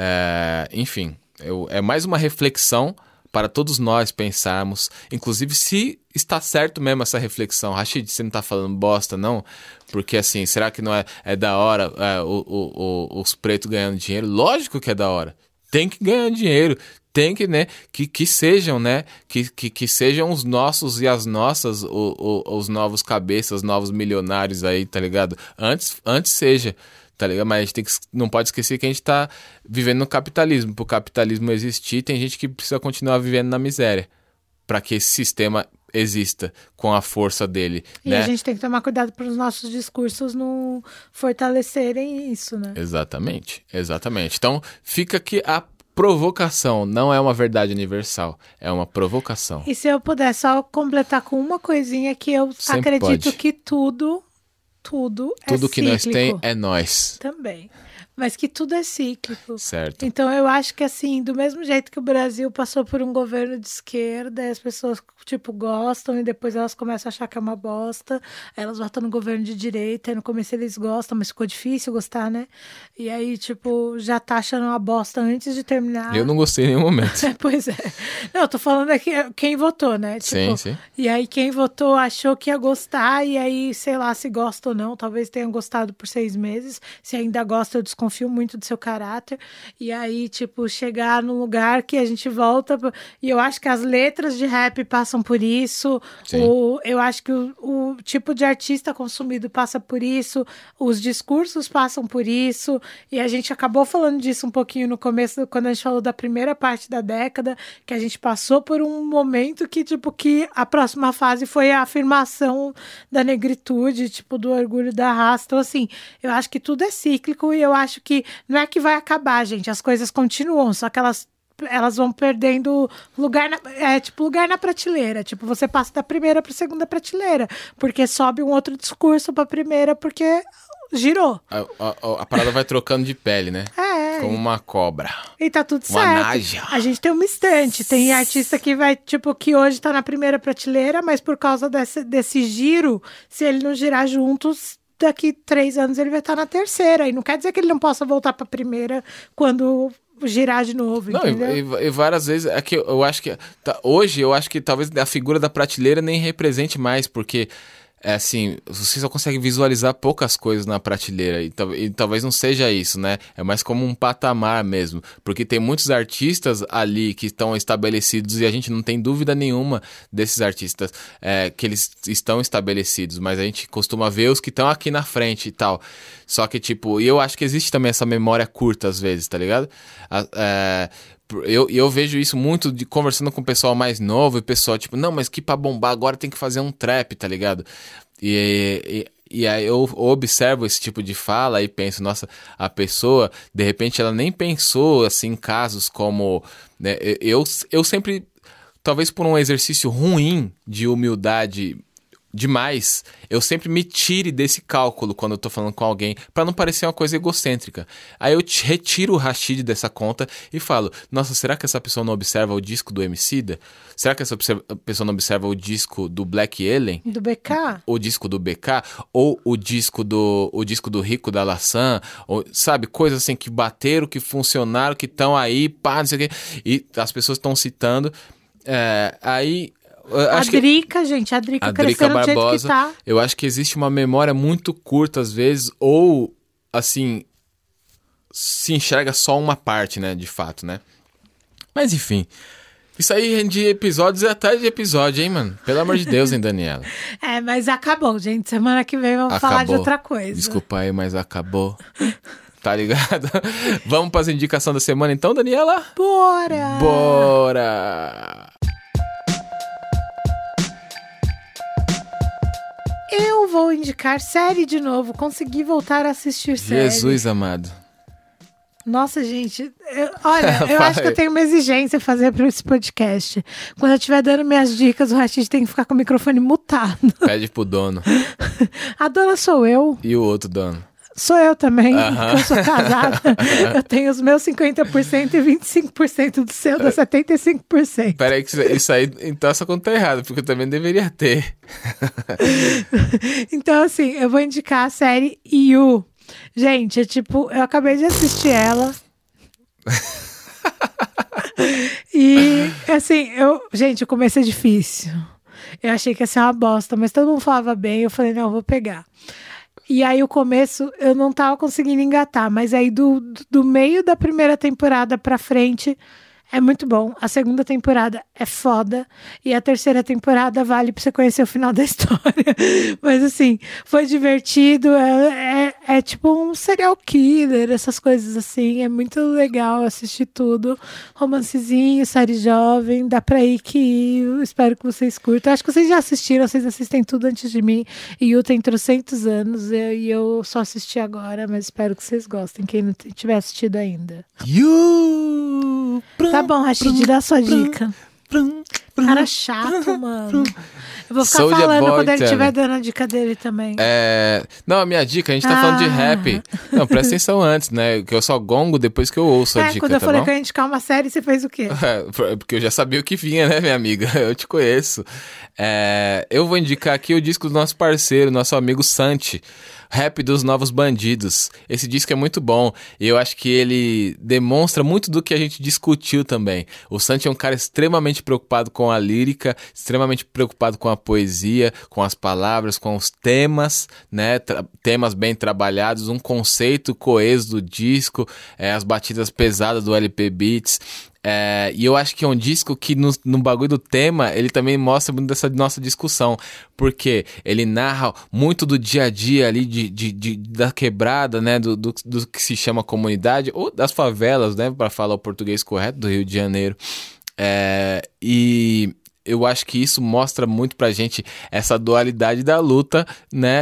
É, enfim, eu, é mais uma reflexão para todos nós pensarmos, inclusive se está certo mesmo essa reflexão. Rashid, você não tá falando bosta, não? Porque assim, será que não é, é da hora é, o, o, o, os pretos ganhando dinheiro? Lógico que é da hora. Tem que ganhar dinheiro. Tem que, né, que, que sejam, né, que, que, que sejam os nossos e as nossas, o, o, os novos cabeças, os novos milionários aí, tá ligado? Antes, antes seja. Tá ligado? Mas a gente tem que, não pode esquecer que a gente tá vivendo no capitalismo. Para o capitalismo existir, tem gente que precisa continuar vivendo na miséria para que esse sistema exista com a força dele. E né? a gente tem que tomar cuidado para os nossos discursos não fortalecerem isso, né? Exatamente, exatamente. Então fica aqui a provocação, não é uma verdade universal, é uma provocação. E se eu puder só completar com uma coisinha que eu Sempre acredito pode. que tudo, tudo é Tudo que nós cíclico. tem é nós. Também. Mas que tudo é cíclico. Certo. Então eu acho que assim, do mesmo jeito que o Brasil passou por um governo de esquerda, e as pessoas, tipo, gostam e depois elas começam a achar que é uma bosta, aí elas votam no governo de direita, e no começo eles gostam, mas ficou difícil gostar, né? E aí, tipo, já tá achando uma bosta antes de terminar. Eu não gostei em nenhum momento. Pois é. Não, eu tô falando aqui quem votou, né? Sim, Tipo, sim. E aí quem votou achou que ia gostar, e aí, sei lá, se gosta ou não, talvez tenham gostado por seis meses. Se ainda gosta, eu desconfio muito do seu caráter. E aí, tipo, chegar num lugar que a gente volta. E eu acho que as letras de rap passam por isso. O, eu acho que o, o tipo de artista consumido passa por isso. Os discursos passam por isso. E a gente acabou falando disso um pouquinho no começo, quando a gente falou da primeira parte da década, que a gente passou por um momento que, tipo, que a próxima fase foi a afirmação da negritude, tipo, do orgulho da raça. Então, assim, eu acho que tudo é cíclico e eu acho que não é que vai acabar, gente, as coisas continuam, só que elas elas vão perdendo lugar na, é tipo lugar na prateleira, tipo você passa da primeira para segunda prateleira, porque sobe um outro discurso para primeira porque girou. A, a, a parada vai trocando de pele, né? É. Como uma cobra. E tá tudo Uma certo. naja. A gente tem uma estante. Tem artista que vai, tipo, que hoje tá na primeira prateleira, mas por causa desse, desse giro, se ele não girar juntos, daqui três anos ele vai estar na terceira. E não quer dizer que ele não possa voltar pra primeira quando girar de novo, Não, entendeu? e, e várias vezes, é que eu, eu acho que, tá, hoje eu acho que talvez a figura da prateleira nem represente mais, porque, é assim, você só consegue visualizar poucas coisas na prateleira, e, e talvez não seja isso, né? É mais como um patamar mesmo, porque tem muitos artistas ali que estão estabelecidos e a gente não tem dúvida nenhuma desses artistas, é, que eles estão estabelecidos, mas a gente costuma ver os que estão aqui na frente e tal. Só que, tipo, e eu acho que existe também essa memória curta às vezes, tá ligado? É... Eu, eu vejo isso muito de conversando com o pessoal mais novo e o pessoal, tipo, não, mas que pra bombar agora tem que fazer um trap, tá ligado? E, e, e aí eu observo esse tipo de fala e penso, nossa, a pessoa, de repente, ela nem pensou, assim, em casos como... Né, eu, eu sempre, talvez por um exercício ruim de humildade demais, eu sempre me tire desse cálculo quando eu tô falando com alguém, pra não parecer uma coisa egocêntrica. Aí eu te retiro o Rashid dessa conta e falo, nossa, será que essa pessoa não observa o disco do Emicida? Será que essa pessoa não observa o disco do Black Alien? Do B K? O disco do B K? Ou o disco do, o disco do Rico da Laçã? Ou, sabe, coisas assim que bateram, que funcionaram, que estão aí, pá, não sei o quê. E as pessoas estão citando. É, aí... A Acho que... Drica, gente, a Drica A Drica crescendo do jeito que Barbosa, tá. eu acho que existe uma memória muito curta às vezes, ou, assim, se enxerga só uma parte, né, de fato, né? Mas, enfim, isso aí rende episódios e até de episódio, hein, mano? Pelo amor de Deus, hein, Daniela? É, mas acabou, gente. Semana que vem vamos Acabou. falar de outra coisa. Desculpa aí, mas acabou. Tá ligado? Vamos para as indicações da semana então, Daniela? Bora! Bora! Eu vou indicar série de novo. Consegui voltar a assistir série. Jesus amado. Nossa, gente. eu- olha, eu Fala acho que eu aí. tenho uma exigência a fazer para esse podcast. Quando eu estiver dando minhas dicas, o Rashid tem que ficar com o microfone mutado. Pede pro dono. A dona sou eu. E o outro dono? Sou eu também, Aham. porque eu sou casada. Eu tenho os meus cinquenta por cento e vinte e cinco por cento do seu dá setenta e cinco por cento. Pera aí, que isso- isso aí, então essa conta tá errada, porque eu também deveria ter. Então, assim, eu vou indicar a série You. Gente, é tipo, eu acabei de assistir ela. E, assim, eu... Gente, o começo é difícil. Eu achei que ia ser uma bosta, mas todo mundo falava bem. Eu falei, não, eu vou pegar. E aí, o começo, eu não tava conseguindo engatar. Mas aí, do, do meio da primeira temporada pra frente, é muito bom. A segunda temporada é foda. E a terceira temporada vale pra você conhecer o final da história. Mas, assim, foi divertido. É, é, é tipo um serial killer, essas coisas assim. É muito legal assistir tudo. Romancezinho, série jovem. Dá pra ir que ir. Eu espero que vocês curtam. Acho que vocês já assistiram. Vocês assistem tudo antes de mim. E o tem trocentos anos. E e eu só assisti agora. Mas espero que vocês gostem. Quem não t- tiver assistido ainda. You! Tá bom, Rashid, dá a sua dica. Cara chato, mano. Eu vou ficar Soulja falando Boy, quando ele Tana. estiver dando a dica dele também. É... Não, a minha dica, a gente tá Ah. falando de rap. Não, presta atenção antes, né? Que eu só gongo depois que eu ouço a É, dica, quando eu tá falei bom? que eu ia indicar uma série, você fez o quê? É, porque eu já sabia o que vinha, né, minha amiga? Eu te conheço. É, eu vou indicar aqui o disco do nosso parceiro, nosso amigo Santi. Rap dos Novos Bandidos. Esse disco é muito bom e eu acho que ele demonstra muito do que a gente discutiu também. O Santi é um cara extremamente preocupado com a lírica, extremamente preocupado com a poesia, com as palavras, com os temas, né? Tra- temas bem trabalhados, um conceito coeso do disco, é, as batidas pesadas do L P Beats. É, e eu acho que é um disco que no, no bagulho do tema ele também mostra muito dessa nossa discussão, porque ele narra muito do dia a dia ali de, de, de- da quebrada, né, do, do, do que se chama comunidade, ou das favelas, né, para falar o português correto, do Rio de Janeiro. É, e eu acho que isso mostra muito pra gente essa dualidade da luta, né,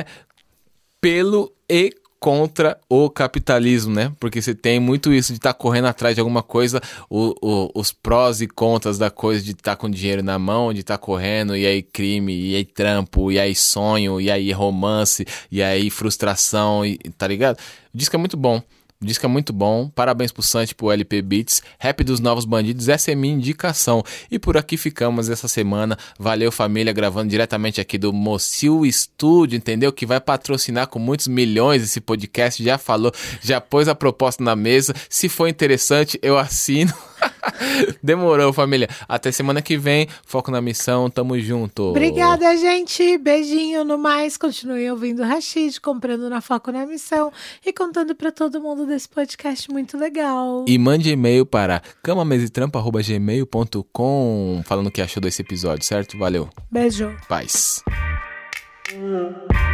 pelo e contra o capitalismo, né? Porque você tem muito isso de estar correndo atrás de alguma coisa, o, o- os prós e contras da coisa de estar com dinheiro na mão, de estar correndo, e aí crime, e aí trampo, e aí sonho, e aí romance, e aí frustração, e, tá ligado? O disco é muito bom. O disco é muito bom, parabéns pro Santi, pro L P Beats, Rap dos Novos Bandidos, essa é minha indicação. E por aqui ficamos essa semana, valeu família, gravando diretamente aqui do Mocil Studio, entendeu? Que vai patrocinar com muitos milhões esse podcast, já falou, já pôs a proposta na mesa, se for interessante eu assino. Demorou família, até semana que vem, foco na missão, tamo junto. Obrigada, gente. Beijinho no mais. Continue ouvindo o Rashid, comprando na Foco na Missão e contando pra todo mundo desse podcast muito legal. E mande e-mail para camamesetrampo arroba gmail ponto com falando o que achou desse episódio, certo? Valeu, Beijo. paz. Hum.